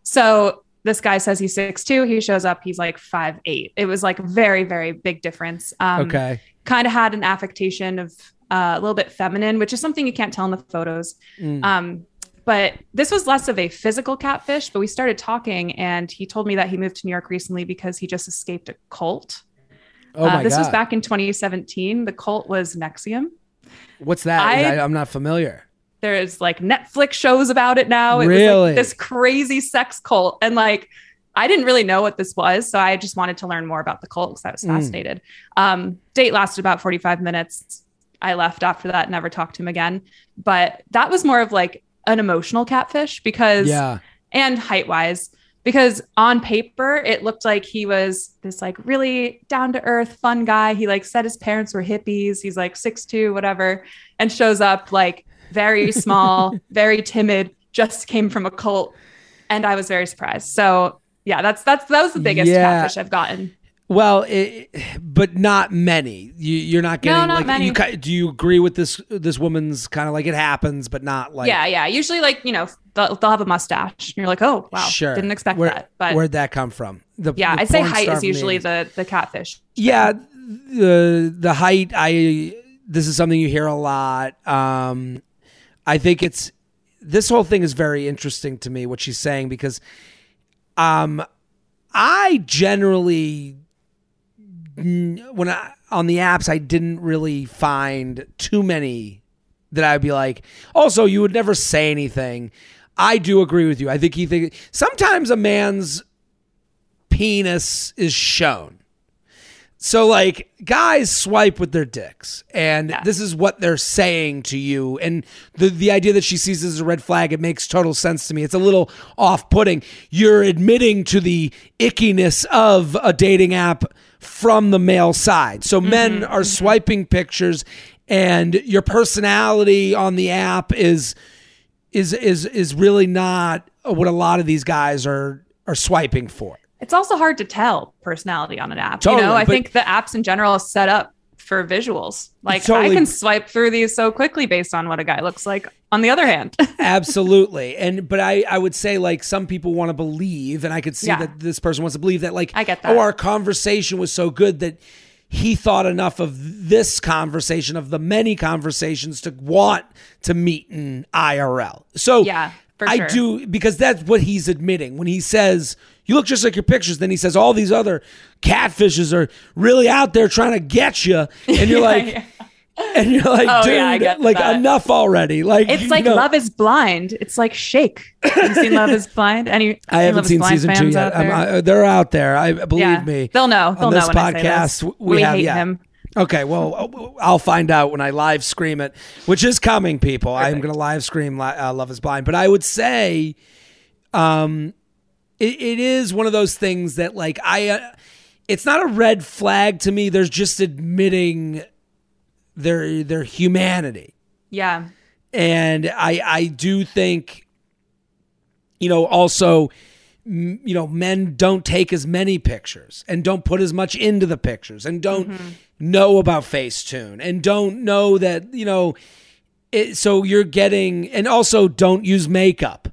So this guy says he's six two. He shows up, he's like five eight. It was like a very, very big difference. Um, Okay. Kind of had an affectation of uh, a little bit feminine, which is something you can't tell in the photos. Mm. Um, but this was less of a physical catfish, but we started talking and he told me that he moved to New York recently because he just escaped a cult. Oh my uh, this God. was back in twenty seventeen. The cult was Nexium. What's that? I- I, I'm not familiar. There's like Netflix shows about it now. It was Really? like this crazy sex cult. And like, I didn't really know what this was. So I just wanted to learn more about the cult because I was Mm. fascinated. Um, date lasted about forty-five minutes. I left after that, never talked to him again. But that was more of like an emotional catfish because, Yeah. and height wise, because on paper, it looked like he was this like really down to earth, fun guy. He like said his parents were hippies. He's like six two, whatever, and shows up like very small, very timid, just came from a cult. And I was very surprised. So Yeah, that's that's that was the biggest Yeah. catfish I've gotten. Well, it, but not many. You, you're not getting. No, not like, many. You, ki- do you agree with this? This woman's kind of like it happens, but not like. Yeah, yeah. Usually, like you know, they'll, they'll have a mustache, and you're like, oh wow, Sure. didn't expect Where, that. But where'd that come from? The, yeah, the I'd say porn height star is from usually the, the the catfish. Yeah, the the height. I this is something you hear a lot. Um, I think it's this whole thing is very interesting to me. What she's saying because, um, I generally. When I on the apps, I didn't really find too many that I'd be like. Also, you would never say anything. I do agree with you. I think he think sometimes a man's penis is shown. So like guys swipe with their dicks and Yeah. this is what they're saying to you. And the, the idea that she sees this as a red flag, it makes total sense to me. It's a little off-putting. You're admitting to the ickiness of a dating app from the male side. So men Mm-hmm, are swiping pictures and your personality on the app is is is is really not what a lot of these guys are are swiping for. It's also hard to tell personality on an app. Totally, you know, I but- think the apps in general are set up for visuals. Like Totally. I can swipe through these so quickly based on what a guy looks like. On the other hand, Absolutely. And but I, I would say like some people want to believe, and I could see Yeah. that this person wants to believe that like I get that. oh, our conversation was so good that he thought enough of this conversation, of the many conversations, to want to meet in I R L. So Yeah, for I sure. do, because that's what he's admitting when he says you look just like your pictures. Then he says all these other catfishes are really out there trying to get you, and you're Yeah, like, yeah. and you're like, Oh, dude, yeah, I get like that. enough already. Like it's you like know. Love is Blind. It's like Shake. Have you seen Love is Blind? Any? I any haven't Love is seen Blind season two fans yet. out there? I'm, I, they're out there. I believe Yeah, me. they'll know. They'll On know this when I say podcast, this. we, We have hate yeah. him. Okay, well, I'll find out when I live stream it, which is coming, people. I'm Perfect. going to live stream uh, Love is Blind. But I would say um, it, it is one of those things that, like, I, uh, it's not a red flag to me. There's just admitting their their humanity. Yeah. And I I do think, you know, also, m- you know, men don't take as many pictures and don't put as much into the pictures and don't Mm-hmm. know about Facetune and don't know that, you know, it, so you're getting, and also don't use makeup.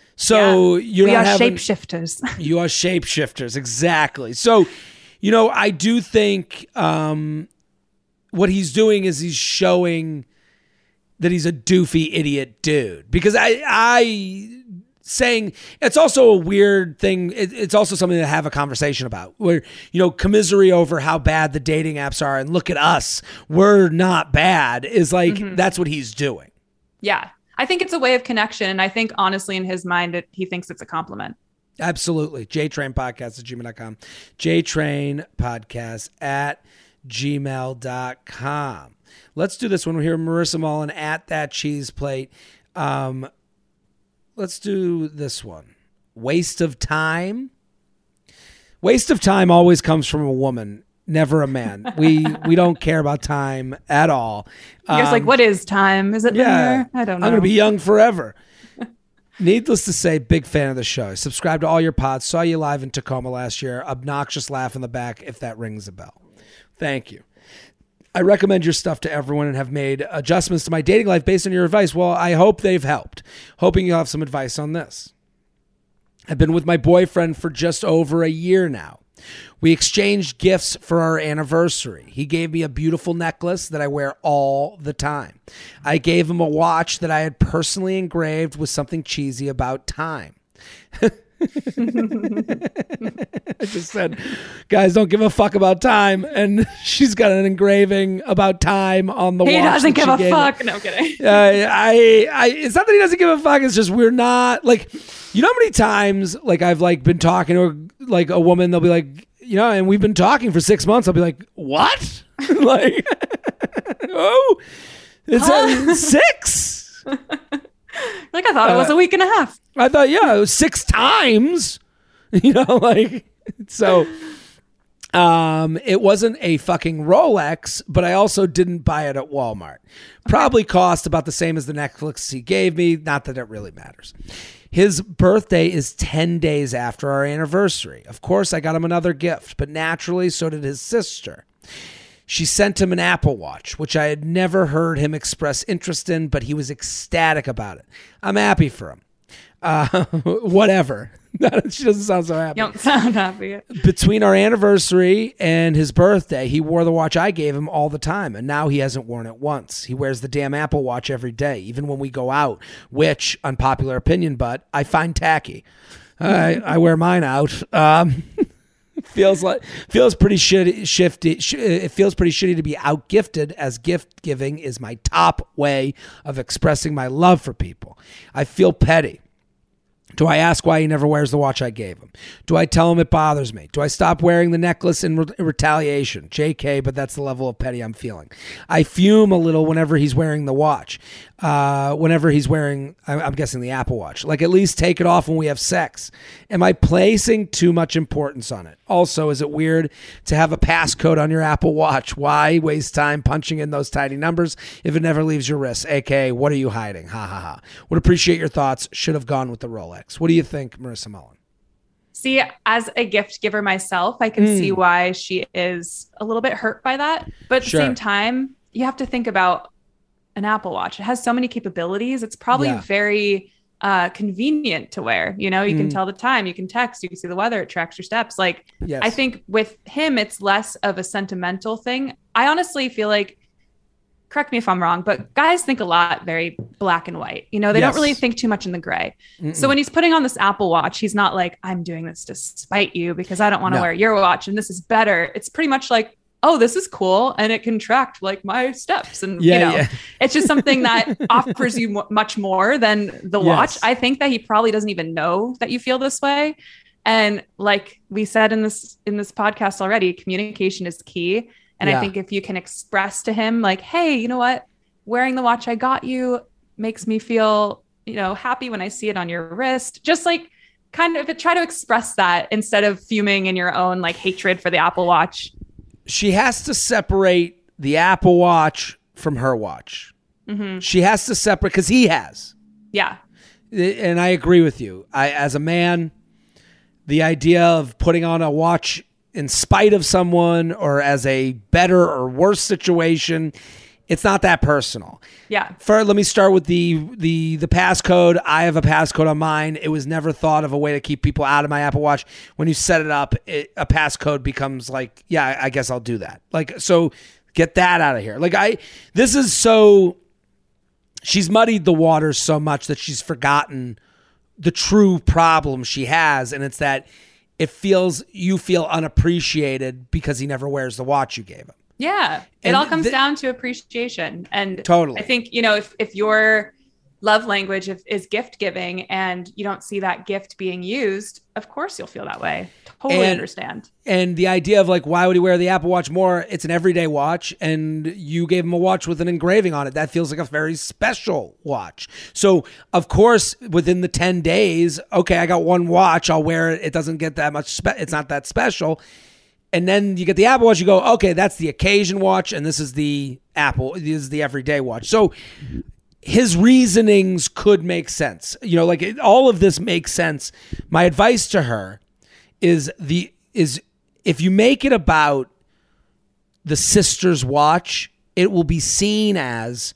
So Yeah. you're we not are having, shapeshifters. you are shapeshifters. Exactly. So, you know, I do think um, what he's doing is he's showing that he's a doofy idiot dude, because I, I saying it's also a weird thing. It, it's also something to have a conversation about, where, you know, commiserate over how bad the dating apps are and look at us, we're not bad, is like, Mm-hmm. that's what he's doing. Yeah. I think it's a way of connection. And I think honestly, in his mind, it, he thinks it's a compliment. Absolutely. JTrain Podcast at gmail dot com. JTrain Podcast at gmail dot com. Let's do this one. We're here, Marissa Mullen at That Cheese Plate. Um, let's do this one. Waste of time. Waste of time always comes from a woman, never a man. We we don't care about time at all. He was like, Um, what is time? Is it yeah, linear? I don't know. I'm going to be young forever. Needless to say, big fan of the show. Subscribe to all your pods. Saw you live in Tacoma last year. Obnoxious laugh in the back, if that rings a bell. Thank you. I recommend your stuff to everyone and have made adjustments to my dating life based on your advice. Well, I hope they've helped. Hoping you'll have some advice on this. I've been with my boyfriend for just over a year now. We exchanged gifts for our anniversary. He gave me a beautiful necklace that I wear all the time. I gave him a watch that I had personally engraved with something cheesy about time. I just said, guys, don't give a fuck about time. And she's got an engraving about time on the He watch. doesn't that give she a gave fuck. me. No, I'm kidding. Uh, I, I, it's not that he doesn't give a fuck. It's just we're not like, you know how many times like I've like been talking to like a woman, they'll be like, you know, and we've been talking for six months. I'll be like, what? Like, oh, it's Huh? uh, six. Like I thought it was a week and a half. I thought, yeah, it was six times, you know, like, so, um, it wasn't a fucking Rolex, but I also didn't buy it at Walmart. Probably cost about the same as the Netflix he gave me. Not that it really matters. His birthday is ten days after our anniversary. Of course, I got him another gift, but naturally, so did his sister. She sent him an Apple Watch, which I had never heard him express interest in, but he was ecstatic about it. I'm happy for him. Uh, whatever. She doesn't sound so happy. You don't sound happy. Between our anniversary and his birthday, he wore the watch I gave him all the time, and now he hasn't worn it once. He wears the damn Apple Watch every day, even when we go out, which, unpopular opinion, but I find tacky. I, I wear mine out. Um, feels like feels pretty shitty. Shifty. Sh- it feels pretty shitty to be out gifted, as gift giving is my top way of expressing my love for people. I feel petty. Do I ask why he never wears the watch I gave him? Do I tell him it bothers me? Do I stop wearing the necklace in re- retaliation? J K, but that's the level of petty I'm feeling. I fume a little whenever he's wearing the watch. Uh, whenever he's wearing, I'm guessing the Apple Watch. Like, at least take it off when we have sex. Am I placing too much importance on it? Also, is it weird to have a passcode on your Apple Watch? Why waste time punching in those tiny numbers if it never leaves your wrist? A K A, what are you hiding? Ha ha ha. Would appreciate your thoughts. Should have gone with the Rolex. What do you think, Marissa Mullen? See, as a gift giver myself, I can Mm. see why she is a little bit hurt by that. But at Sure. the same time, you have to think about an Apple Watch. It has so many capabilities. It's probably Yeah. very uh, convenient to wear. You know, you can Mm. tell the time, you can text, you can see the weather, it tracks your steps. Like, Yes. I think with him, it's less of a sentimental thing. I honestly feel like, correct me if I'm wrong, but guys think a lot very black and white. You know, they Yes. don't really think too much in the gray. Mm-mm. So when he's putting on this Apple Watch, he's not like, I'm doing this to spite you because I don't want to No. wear your watch and this is better. It's pretty much like, oh, this is cool. And it can track like my steps. And, Yeah, you know, yeah. it's just something that offers you mo- much more than the watch. Yes. I think that he probably doesn't even know that you feel this way. And like we said in this, in this podcast already, communication is key. And Yeah. I think if you can express to him like, hey, you know what? Wearing the watch I got you makes me feel, you know, happy when I see it on your wrist. Just like kind of try to express that instead of fuming in your own like hatred for the Apple Watch. She has to separate the Apple Watch from her watch. Mm-hmm. She has to separate, because he has. Yeah. And I agree with you. I, as a man, the idea of putting on a watch in spite of someone or as a better or worse situation, it's not that personal. Yeah. First, let me start with the the the passcode. I have a passcode on mine. It was never thought of a way to keep people out of my Apple Watch. When you set it up, it, a passcode becomes like, yeah, I guess I'll do that. Like, so get that out of here. Like, I, this is so, she's muddied the waters so much that she's forgotten the true problem she has. And it's that it feels, you feel unappreciated because he never wears the watch you gave him. Yeah. It And all comes the- down to appreciation. And Totally. I think, you know, if, if your love language is, is gift giving and you don't see that gift being used, of course you'll feel that way. Totally And- understand. And the idea of like, why would he wear the Apple Watch more? It's an everyday watch, and you gave him a watch with an engraving on it. That feels like a very special watch. So, of course, within the ten days, okay, I got one watch. I'll wear it. It doesn't get that much. Spe- it's not that special. And then you get the Apple Watch. You go, okay, that's the occasion watch, and this is the Apple. This is the everyday watch. So his reasonings could make sense. You know, like it, all of this makes sense. My advice to her is the is if you make it about the sister's watch, it will be seen as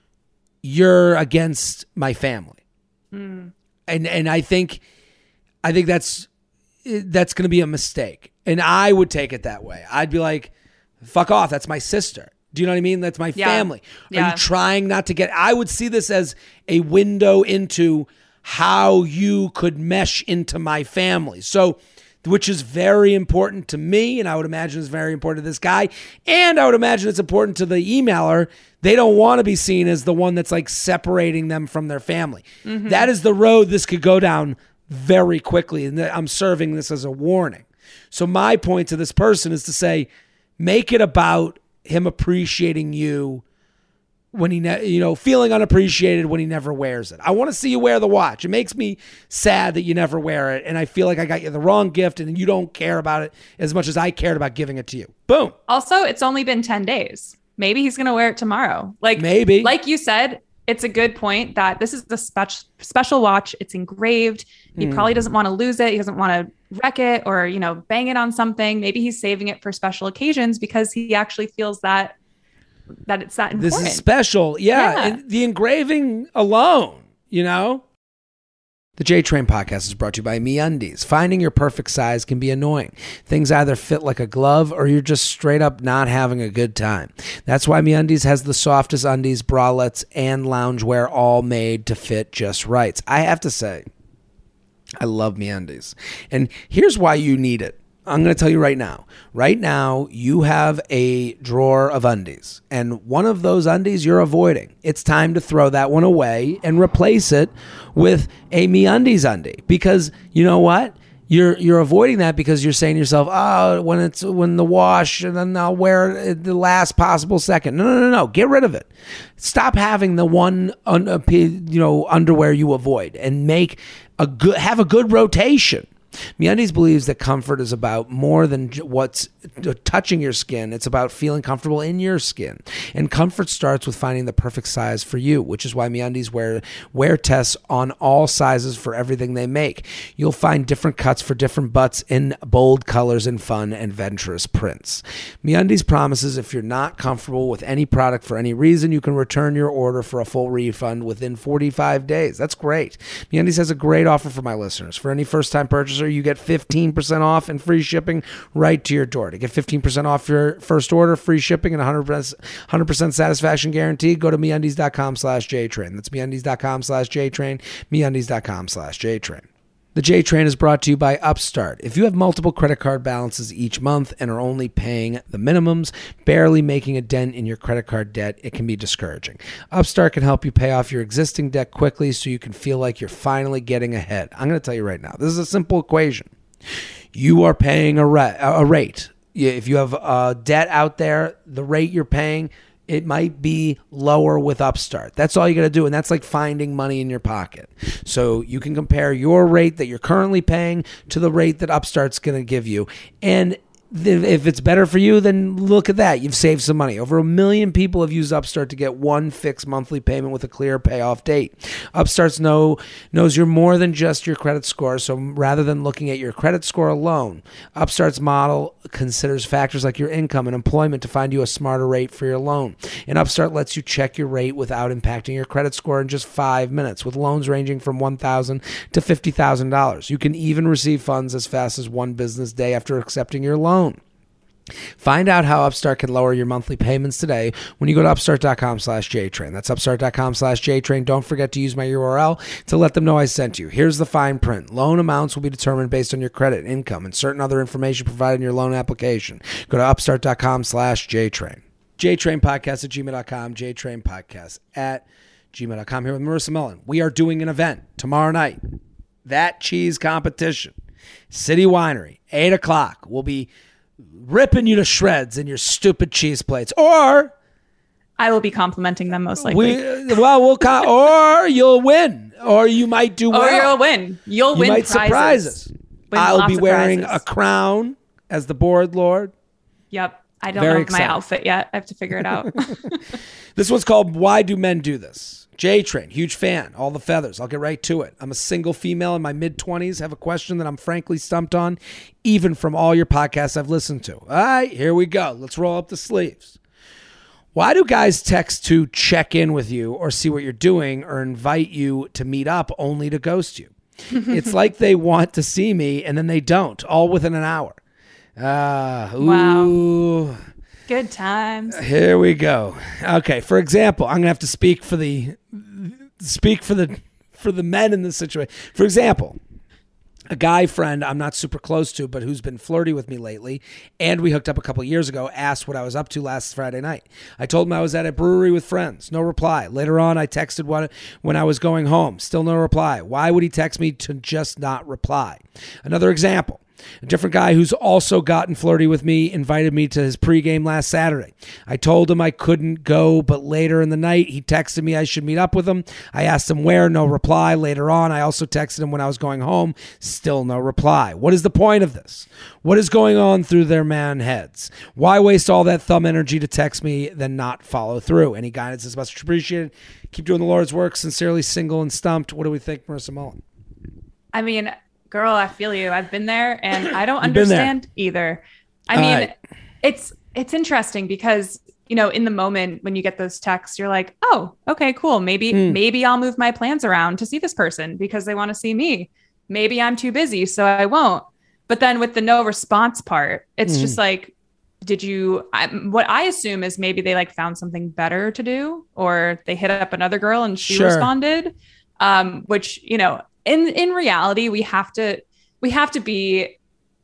you're against my family. Mm. And and I think I think that's that's going to be a mistake. And I would take it that way. I'd be like, fuck off, that's my sister. Do you know what I mean? That's my Yeah. family. Are Yeah. you trying not to get I would see this as a window into how you could mesh into my family. So, which is very important to me, and I would imagine is very important to this guy, and I would imagine it's important to the emailer. They don't want to be seen as the one that's like separating them from their family. Mm-hmm. That is the road this could go down very quickly, and I'm serving this as a warning. So my point to this person is to say, make it about him appreciating you when he, ne- you know, feeling unappreciated when he never wears it. I want to see you wear the watch. It makes me sad that you never wear it, and I feel like I got you the wrong gift, and you don't care about it as much as I cared about giving it to you. Boom. Also, it's only been ten days. Maybe he's going to wear it tomorrow. Like, Maybe. like you said, it's a good point that this is the special special watch. It's engraved. He mm. probably doesn't want to lose it. He doesn't want to wreck it or, you know, bang it on something. Maybe he's saving it for special occasions because he actually feels that that it's that important. This is special. Yeah. yeah. And the engraving alone, you know? The J-Train podcast is brought to you by MeUndies. Finding your perfect size can be annoying. Things either fit like a glove or you're just straight up not having a good time. That's why MeUndies has the softest undies, bralettes, and loungewear all made to fit just right. I have to say, I love MeUndies. And here's why you need it. I'm going to tell you right now. Right now, you have a drawer of undies, and one of those undies you're avoiding. It's time to throw that one away and replace it with a MeUndies undie, because you know what? You're you're avoiding that because you're saying to yourself, oh, when it's when the wash, and then I'll wear it the last possible second. No, no, no, no. Get rid of it. Stop having the one un, you know underwear you avoid, and make a good have a good rotation. MeUndies believes that comfort is about more than what's touching your skin. It's about feeling comfortable in your skin. And comfort starts with finding the perfect size for you, which is why MeUndies wear, wear tests on all sizes for everything they make. You'll find different cuts for different butts in bold colors and fun and adventurous prints. MeUndies promises if you're not comfortable with any product for any reason, you can return your order for a full refund within forty-five days. That's great. MeUndies has a great offer for my listeners. For any first-time purchaser, you get fifteen percent off and free shipping right to your door. To get fifteen percent off your first order, free shipping, and one hundred percent satisfaction guarantee, go to MeUndies.com slash JTrain. That's MeUndies.com slash JTrain, MeUndies.com slash JTrain. The J-Train is brought to you by Upstart. If you have multiple credit card balances each month and are only paying the minimums, barely making a dent in your credit card debt, it can be discouraging. Upstart can help you pay off your existing debt quickly so you can feel like you're finally getting ahead. I'm going to tell you right now, this is a simple equation. You are paying a, ra- a rate. If you have a debt out there, the rate you're paying, it might be lower with Upstart. That's all you got to do, and that's like finding money in your pocket. So you can compare your rate that you're currently paying to the rate that Upstart's going to give you. And if it's better for you, then look at that. You've saved some money. Over a million people have used Upstart to get one fixed monthly payment with a clear payoff date. Upstart's know, knows you're more than just your credit score, so rather than looking at your credit score alone, Upstart's model considers factors like your income and employment to find you a smarter rate for your loan. And Upstart lets you check your rate without impacting your credit score in just five minutes, with loans ranging from one thousand dollars to fifty thousand dollars. You can even receive funds as fast as one business day after accepting your loan. Find out how Upstart can lower your monthly payments today when you go to upstart.com slash JTrain. That's upstart.com slash JTrain. Don't forget to use my U R L to let them know I sent you. Here's the fine print. Loan amounts will be determined based on your credit, income, and certain other information provided in your loan application. Go to upstart.com slash JTrain. JTrain Podcast at gmail dot com. JTrain Podcast at gmail dot com. Here with Marissa Mullen. We are doing an event tomorrow night. That Cheese Competition. City Winery. eight o'clock. We'll be ripping you to shreds in your stupid cheese plates, or I will be complimenting them most likely. We, well, we'll co- or you'll win, or you might do well. Or you'll win. You'll you win. Might prizes. surprise us. Win I'll be wearing prizes. a crown as the board lord. Yep, I don't Very know excited. my outfit yet. I have to figure it out. This one's called "Why Do Men Do This?" J-Train, huge fan. All the feathers. I'll get right to it. I'm a single female in my mid-twenties. Have a question that I'm frankly stumped on, even from all your podcasts I've listened to. All right, here we go. Let's roll up the sleeves. Why do guys text to check in with you or see what you're doing or invite you to meet up only to ghost you? It's like they want to see me and then they don't, all within an hour. Ah, uh, ooh. Wow. Good times. Here we go. Okay, for example, I'm gonna have to speak for the speak for the for the men in this situation. For example, a guy friend I'm not super close to, but who's been flirty with me lately, and we hooked up a couple years ago, asked what I was up to last Friday night. I told him I was at a brewery with friends. No reply. Later on, I texted what, when I was going home. Still no reply. Why would he text me to just not reply? Another example. A different guy who's also gotten flirty with me invited me to his pregame last Saturday. I told him I couldn't go, but later in the night, he texted me I should meet up with him. I asked him where, no reply. Later on, I also texted him when I was going home, still no reply. What is the point of this? What is going on through their man heads? Why waste all that thumb energy to text me, then not follow through? Any guidance is much appreciated. Keep doing the Lord's work. Sincerely, single and stumped. What do we think, Marissa Mullen? I mean, girl, I feel you. I've been there and I don't understand either. I mean, right. it's it's interesting because, you know, in the moment when you get those texts, you're like, oh, okay, cool. Maybe, mm. maybe I'll move my plans around to see this person because they want to see me. Maybe I'm too busy, so I won't. But then with the no response part, it's mm. just like, did you, I, what I assume is maybe they like found something better to do, or they hit up another girl and she sure. responded, um, which, you know, in, in reality, we have to, we have to be,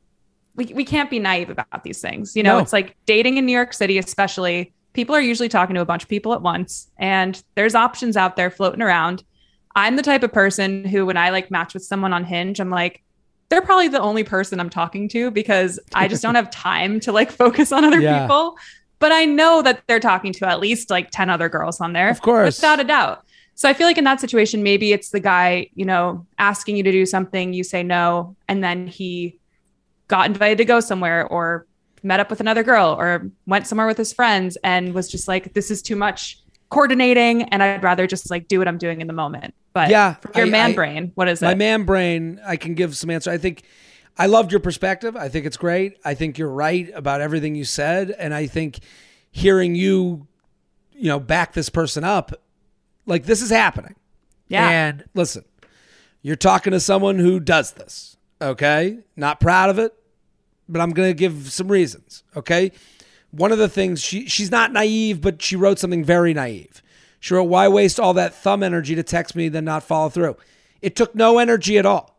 we, we can't be naive about these things. You know, no. It's like dating in New York City, especially, people are usually talking to a bunch of people at once, and there's options out there floating around. I'm the type of person who, when I like match with someone on Hinge, I'm like, they're probably the only person I'm talking to because I just don't have time to like focus on other yeah. people. But I know that they're talking to at least like ten other girls on there. Of course. Without a doubt. So I feel like in that situation, maybe it's the guy, you know, asking you to do something, you say no, and then he got invited to go somewhere or met up with another girl or went somewhere with his friends and was just like, this is too much coordinating and I'd rather just like do what I'm doing in the moment. But yeah, from your I, man I, brain, what is it? My man brain, I can give some answer. I think I loved your perspective. I think it's great. I think you're right about everything you said. And I think hearing you, you know, back this person up, like this is happening. Yeah. And listen, you're talking to someone who does this. Okay. Not proud of it, but I'm going to give some reasons. Okay. One of the things, she she's not naive, but she wrote something very naive. She wrote, why waste all that thumb energy to text me, then not follow through? It took no energy at all.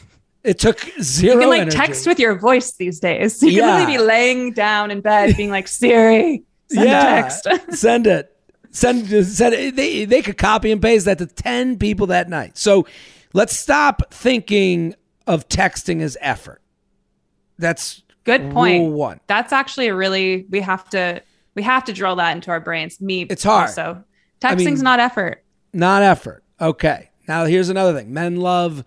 It took zero You can like energy. text with your voice these days. You Yeah. can literally be laying down in bed being like, Siri, send yeah, a text. send it. Send, send it. They, they could copy and paste that to ten people that night. So let's stop thinking of texting as effort. That's good point. Rule one. That's actually a really, we have to, we have to drill that into our brains. Me, it's hard. Also, texting's I mean, not effort. Not effort. Okay. Now here's another thing. Men love,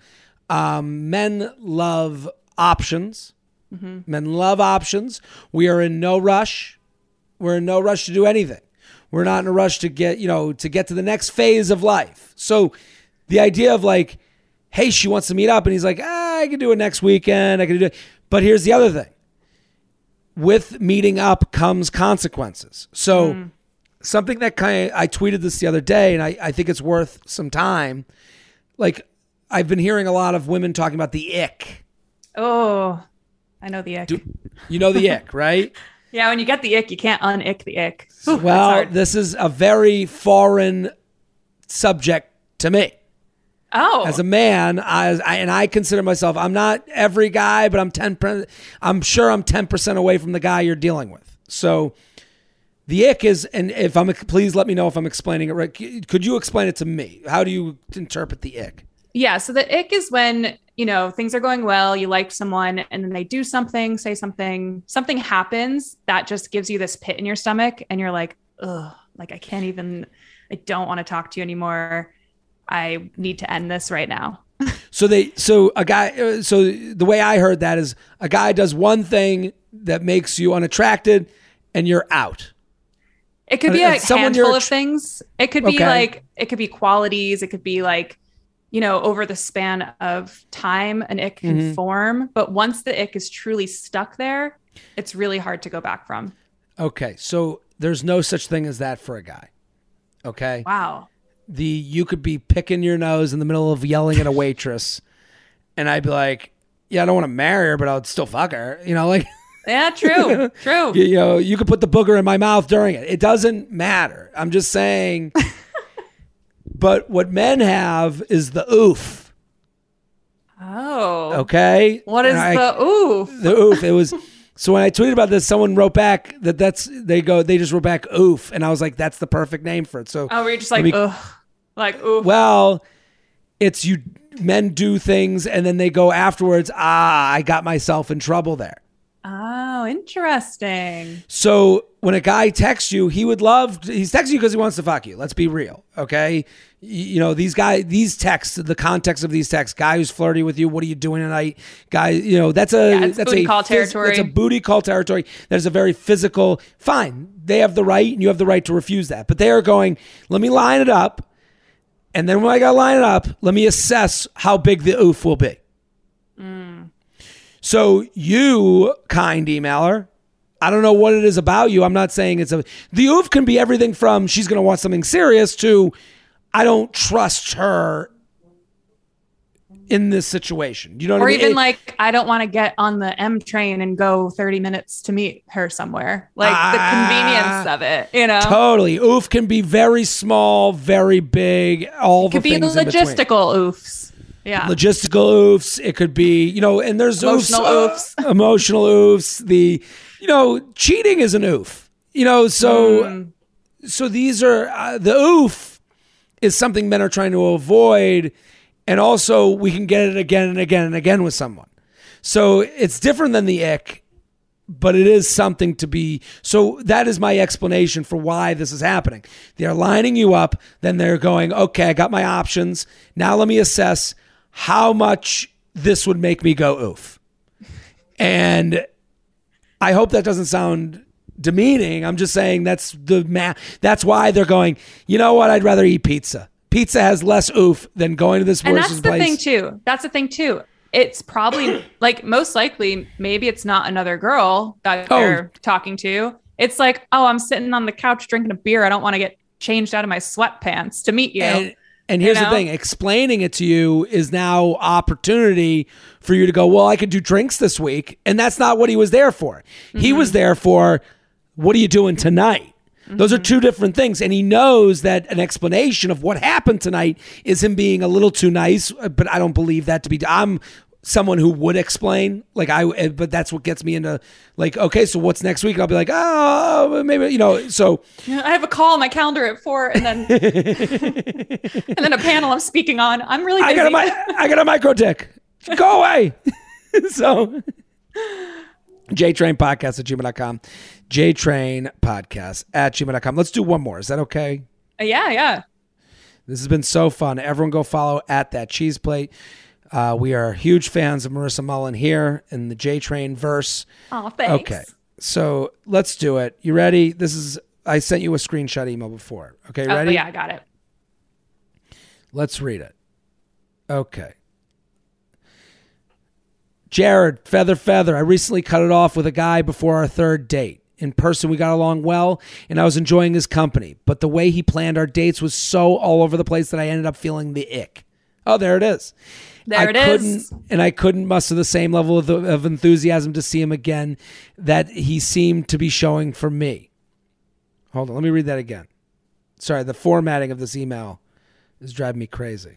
um, men love options. Mm-hmm. Men love options. We are in no rush. We're in no rush to do anything. We're not in a rush to get, you know, to get to the next phase of life. So the idea of like, hey, she wants to meet up, and he's like, ah, I can do it next weekend. I can do it. But here's the other thing. With meeting up comes consequences. So mm. something that kind of, I tweeted this the other day, and I, I think it's worth some time. Like, I've been hearing a lot of women talking about the ick. Oh, I know the ick. Do, you know the ick, right? Yeah, when you get the ick, you can't un-ick the ick. Ooh, well, this is a very foreign subject to me. Oh, as a man, I, I and I consider myself, I'm not every guy, but I'm ten. I'm sure I'm ten percent away from the guy you're dealing with. So the ick is, and if I'm, please let me know if I'm explaining it right. Could you explain it to me? How do you interpret the ick? Yeah. So the ick is when, you know, things are going well, you like someone, and then they do something, say something, something happens that just gives you this pit in your stomach, and you're like, ugh, like I can't even, I don't want to talk to you anymore. I need to end this right now. so they, so a guy, so the way I heard that is a guy does one thing that makes you unattracted and you're out. It could be a handful of things. It could be okay. like, it could be qualities. It could be like, you know, over the span of time, an ick can mm-hmm. form. But once the ick is truly stuck there, it's really hard to go back from. Okay. So there's no such thing as that for a guy. Okay. Wow. The you could be picking your nose in the middle of yelling at a waitress, and I'd be like, "Yeah, I don't want to marry her, but I'd still fuck her." You know, like, yeah, true, true. You, you know, you could put the booger in my mouth during it. It doesn't matter. I'm just saying. But what men have is the oof. Oh, okay. What is I, the oof? The oof. It was. So when I tweeted about this, someone wrote back that that's, they go, they just wrote back oof. And I was like, that's the perfect name for it. So, oh, we're just like, me, ugh, like, oof. Well, it's you, men do things and then they go afterwards, ah, I got myself in trouble there. Oh, interesting. So when a guy texts you, he would love, to, he's texting you because he wants to fuck you. Let's be real, okay? You, you know, these guys, these texts, the context of these texts, guy who's flirty with you, what are you doing tonight? Guy, you know, that's a, yeah, it's that's booty a, call territory. That's a booty call territory. That is a very physical, fine. They have the right and you have the right to refuse that. But they are going, let me line it up. And then when I got to line it up, let me assess how big the oof will be. Mm. So you, kind emailer, I don't know what it is about you. I'm not saying it's a... The oof can be everything from she's going to want something serious to I don't trust her in this situation. You know what or I mean? even It, like, I don't want to get on the M train and go thirty minutes to meet her somewhere. Like Ah, the convenience of it, you know? Totally. Oof can be very small, very big, all It could the be the things in between. logistical oofs. Yeah. Logistical oofs. It could be, you know, and there's Emotional oofs, oofs. uh, emotional oofs. The, you know, cheating is an oof. You know, so Mm. so these are uh, the oof is something men are trying to avoid, and also we can get it again and again and again with someone. So it's different than the ick, but it is something to be. So that is my explanation for why this is happening. They're lining you up, then they're going, okay, I got my options. Now let me assess how much this would make me go oof. And I hope that doesn't sound demeaning. I'm just saying that's the ma- that's why they're going, you know what, I'd rather eat pizza. Pizza has less oof than going to this And person's that's the place. thing too. That's the thing too. It's probably like most likely, maybe it's not another girl that Oh. they're talking to. It's like, oh, I'm sitting on the couch drinking a beer. I don't want to get changed out of my sweatpants to meet you. And, and here's You know? the thing, explaining it to you is now opportunity for you to go, well, I could do drinks this week. And that's not what he was there for. Mm-hmm. He was there for, what are you doing tonight? Mm-hmm. Those are two different things. And he knows that an explanation of what happened tonight is him being a little too nice, but I don't believe that to be, I'm someone who would explain, like I, but that's what gets me into like, okay, so what's next week? I'll be like, oh, maybe, you know, so. I have a call on my calendar at four and then, and then a panel I'm speaking on. I'm really busy. I got a, mi- I got a micro dick. Go away. So JTrain Podcast at gmail dot com. JTrain Podcast at gmail dot com. Let's do one more. Is that okay? Uh, yeah, yeah. This has been so fun. Everyone go follow at That Cheese Plate. Uh, we are huge fans of Marissa Mullen here in the JTrain verse. Oh, thanks. Okay, so let's do it. You ready? This is, I sent you a screenshot email before. Okay, ready? Oh, yeah, I got it. Let's read it. Okay. Jared, feather, feather. I recently cut it off with a guy before our third date. In person, we got along well, and I was enjoying his company. But the way he planned our dates was so all over the place that I ended up feeling the ick. Oh, there it is. There I it couldn't, is. And I couldn't muster the same level of, of enthusiasm to see him again that he seemed to be showing for me. Hold on, let me read that again. Sorry, the formatting of this email is driving me crazy.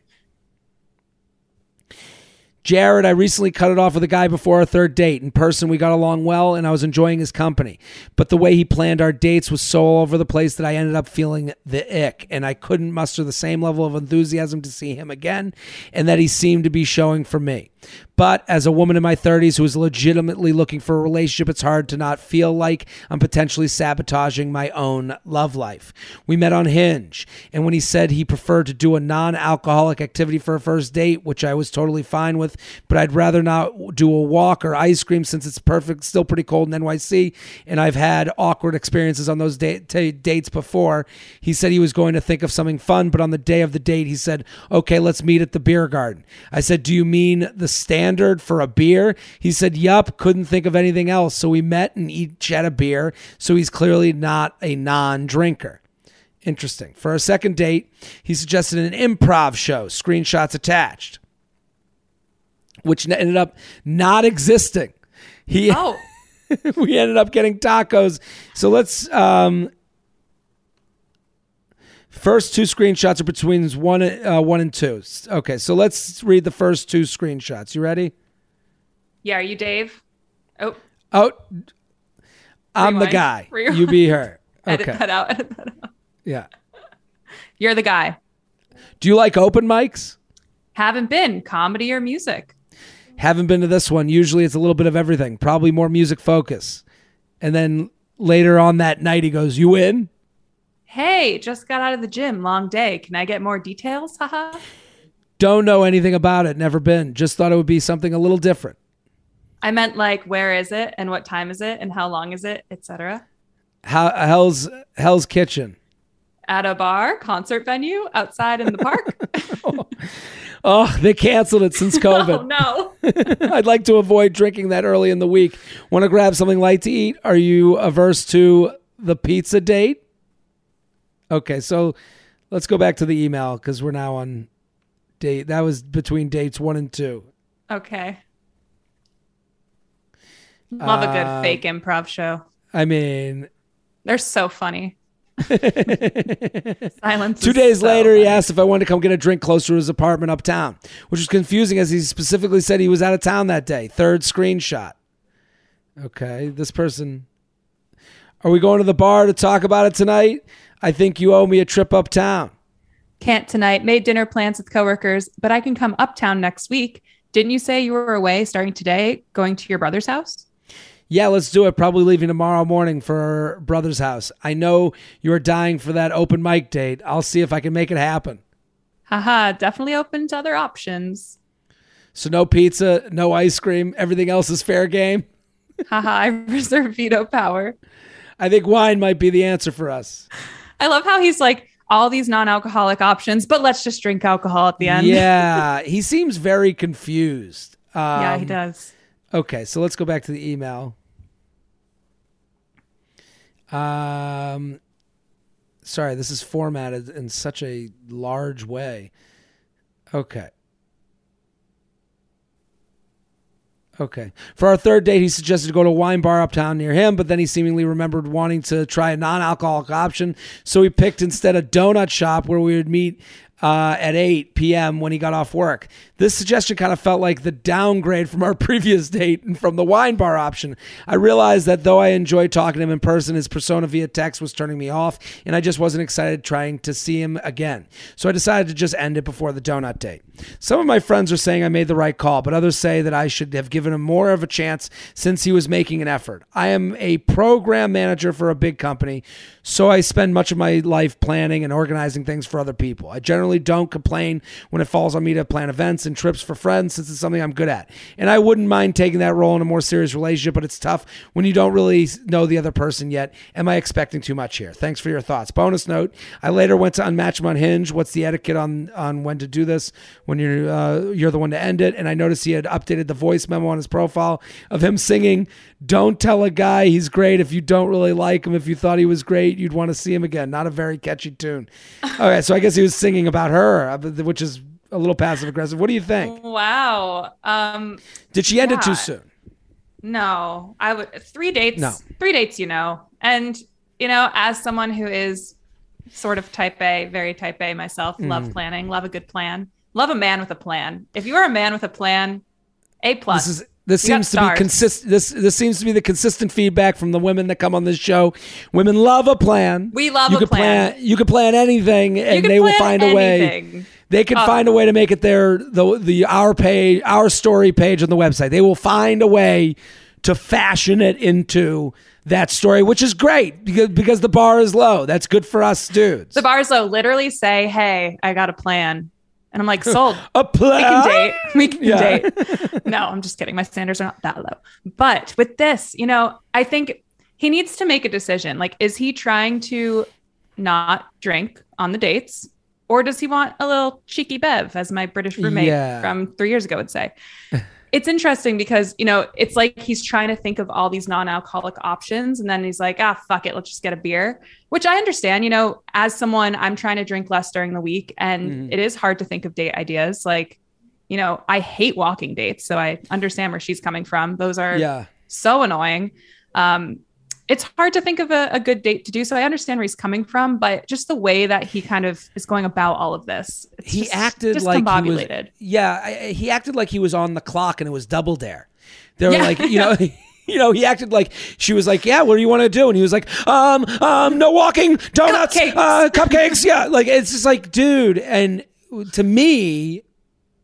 Jared, I recently cut it off with a guy before our third date. In person, we got along well, and I was enjoying his company. But the way he planned our dates was so all over the place that I ended up feeling the ick, and I couldn't muster the same level of enthusiasm to see him again, and that he seemed to be showing for me. But as a woman in my thirties who is legitimately looking for a relationship, it's hard to not feel like I'm potentially sabotaging my own love life. We met on Hinge, and when he said he preferred to do a non-alcoholic activity for a first date, which I was totally fine with, but I'd rather not do a walk or ice cream since it's perfect, still pretty cold in N Y C, and I've had awkward experiences on those da- t- dates before. He said he was going to think of something fun, but on the day of the date, he said, okay, let's meet at the beer garden. I said, do you mean the standard for a beer? He said, yup, couldn't think of anything else. So we met and each had a beer. So he's clearly not a non-drinker. Interesting. For our second date, he suggested an improv show, screenshots attached, which ended up not existing. He, Oh. we ended up getting tacos. So let's, um, first two screenshots are between one, uh, one and two. Okay, so let's read the first two screenshots. You ready? Yeah, are you Dave? Oh, Oh, I'm the Rewind. guy. Rewind. You be her. edit Okay. that out. Edit that out. Yeah. You're the guy. Do you like open mics? Haven't been. Comedy or music? Haven't been to this one. Usually it's a little bit of everything. Probably more music focus. And then later on that night, he goes, you in? Hey, just got out of the gym. Long day. Can I get more details? Haha. Don't know anything about it. Never been. Just thought it would be something a little different. I meant like, where is it and what time is it and how long is it, et cetera. How Hell's Hell's Kitchen? At a bar, concert venue, outside in the park. oh, oh, they canceled it since COVID. Oh, no. I'd like to avoid drinking that early in the week. Want to grab something light to eat? Are you averse to the pizza date? Okay, so let's go back to the email because we're now on date. That was between dates one and two. Okay. Love a good uh, fake improv show. I mean, they're so funny. Silence. Two days so later, funny. he asked if I wanted to come get a drink closer to his apartment uptown, which was confusing as he specifically said he was out of town that day. Third screenshot. Okay, this person. Are we going to the bar to talk about it tonight? I think you owe me a trip uptown. Can't tonight. Made dinner plans with coworkers, but I can come uptown next week. Didn't you say you were away starting today, going to your brother's house? Yeah, let's do it. Probably leaving tomorrow morning for brother's house. I know you're dying for that open mic date. I'll see if I can make it happen. Haha, definitely open to other options. So no pizza, no ice cream. Everything else is fair game. Haha, I reserve veto power. I think wine might be the answer for us. I love how he's like, all these non-alcoholic options, but let's just drink alcohol at the end. Yeah, he seems very confused. Um, yeah, he does. Okay, so let's go back to the email. Um, sorry, this is formatted in such a large way. Okay. Okay. For our third date, he suggested to go to a wine bar uptown near him, but then he seemingly remembered wanting to try a non-alcoholic option, so he picked instead a donut shop where we would meet uh, at eight p.m. when he got off work. This suggestion kind of felt like the downgrade from our previous date and from the wine bar option. I realized that though I enjoyed talking to him in person, his persona via text was turning me off, and I just wasn't excited trying to see him again. So I decided to just end it before the donut date. Some of my friends are saying I made the right call, but others say that I should have given him more of a chance since he was making an effort. I am a program manager for a big company, so I spend much of my life planning and organizing things for other people. I generally don't complain when it falls on me to plan events and trips for friends since it's something I'm good at. And I wouldn't mind taking that role in a more serious relationship, but it's tough when you don't really know the other person yet. Am I expecting too much here? Thanks for your thoughts. Bonus note, I later went to Unmatch him on Hinge. What's the etiquette on, on when to do this when you're, uh, you're the one to end it? And I noticed he had updated the voice memo on his profile of him singing, "Don't tell a guy he's great if you don't really like him. If you thought he was great, you'd want to see him again." Not a very catchy tune. Okay, so I guess he was singing about her, which is a little passive aggressive. What do you think? Wow. Um, Did she end yeah. it too soon? No, I would three dates. No. Three dates, you know. And, you know, as someone who is sort of type A, very type A myself, mm. love planning, love a good plan, love a man with a plan. If you are a man with a plan, A plus. This is This seems to be consistent. This this seems to be the consistent feedback from the women that come on this show. Women love a plan. We love you a could plan. plan. You could plan anything, and they will find a anything. way. They can uh, find a way to make it their the the our page, our story page on the website. They will find a way to fashion it into that story, which is great because because the bar is low. That's good for us dudes. The bar is low. Literally say, "Hey, I got a plan." And I'm like, sold. A plan? We can date. We can yeah. date. No, I'm just kidding. My standards are not that low. But with this, you know, I think he needs to make a decision. Like, is he trying to not drink on the dates? Or does he want a little cheeky bev, as my British roommate yeah. from three years ago would say? It's interesting because, you know, it's like he's trying to think of all these non-alcoholic options. And then he's like, ah, fuck it. Let's just get a beer, which I understand. You know, as someone, I'm trying to drink less during the week. And mm. it is hard to think of date ideas. Like, you know, I hate walking dates. So I understand where she's coming from. Those are yeah. so annoying. Um, it's hard to think of a, a good date to do. So I understand where he's coming from, but just the way that he kind of is going about all of this. It's he just, acted just like he was, yeah, I, he acted like he was on the clock and it was Double Dare. They were yeah. like, you know, you know, he acted like she was like, yeah, what do you want to do? And he was like, um, um, no walking, donuts, cupcakes. Uh, cupcakes. Yeah. Like, it's just like, dude. And to me,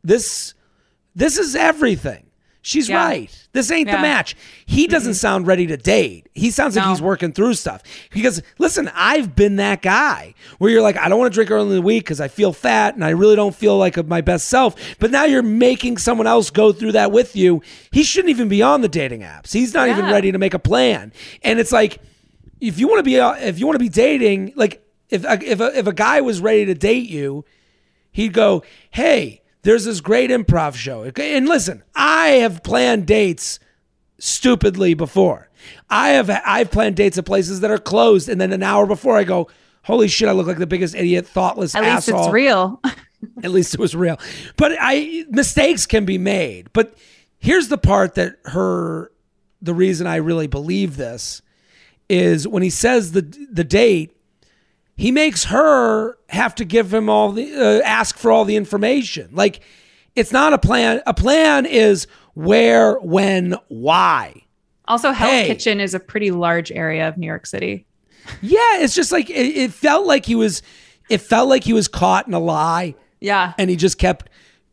this, this is everything. She's Yeah. right. This ain't Yeah. the match. He doesn't mm-hmm. sound ready to date. He sounds like No. he's working through stuff. Because, listen, I've been that guy where you're like, I don't want to drink early in the week because I feel fat and I really don't feel like my best self. But now you're making someone else go through that with you. He shouldn't even be on the dating apps. He's not Yeah. even ready to make a plan. And it's like, if you want to be, if you want to be dating, like if if a, if a guy was ready to date you, he'd go, hey, there's this great improv show. And listen, I have planned dates stupidly before. I have I've planned dates at places that are closed, and then an hour before I go, holy shit, I look like the biggest idiot, thoughtless At asshole. least it's real. At least it was real. But I mistakes can be made. But here's the part that her, the reason I really believe this is when he says the the date, he makes her have to give him all the, uh, ask for all the information. Like, it's not a plan. A plan is where, when, why. Also, Hell's Hey. Kitchen is a pretty large area of New York City. Yeah, it's just like, it, it felt like he was, it felt like he was caught in a lie. Yeah. And he just kept,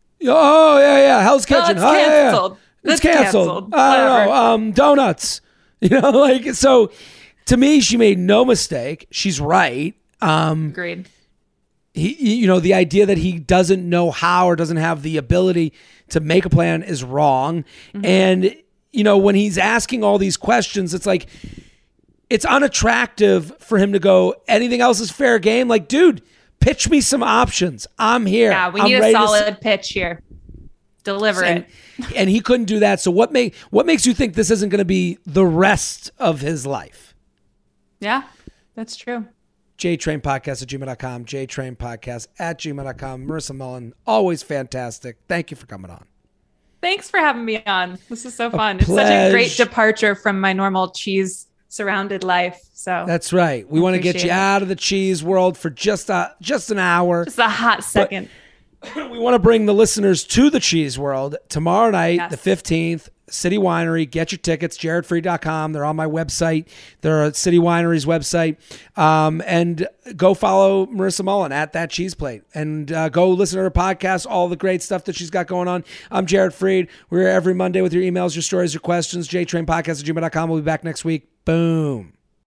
oh, yeah, yeah, Hell's Kitchen. it's oh, yeah, yeah. canceled. It's, It's canceled. canceled. I don't Whatever. know. Um, donuts. You know, like, so to me, she made no mistake. She's right. Um, Agreed. he, you know, the idea that he doesn't know how or doesn't have the ability to make a plan is wrong. Mm-hmm. And, you know, when he's asking all these questions, it's like, it's unattractive for him to go, anything else is fair game. Like, dude, pitch me some options. I'm here. Yeah, we I'm need a ready to solid s- pitch here. Deliver and, it. and he couldn't do that. So what make what makes you think this isn't going to be the rest of his life? Yeah, that's true. JTrain Podcast at gmail dot com. JTrain Podcast at gmail dot com. Marissa Mullen, always fantastic. Thank you for coming on. Thanks for having me on. This is so fun. It's such a great departure from my normal cheese surrounded life. So that's right. We want to get you it. out of the cheese world for just a just an hour. Just a hot second. But we want to bring the listeners to the cheese world tomorrow night, Yes. the fifteenth. City Winery. Get your tickets, jared freed dot com. They're on my website. They're at City Winery's website. Um, and go follow Marissa Mullen at That Cheese Plate. And uh, go listen to her podcast, all the great stuff that she's got going on. I'm Jared Freed. We're here every Monday with your emails, your stories, your questions. JTrain Podcast at gmail dot com. We'll be back next week. Boom.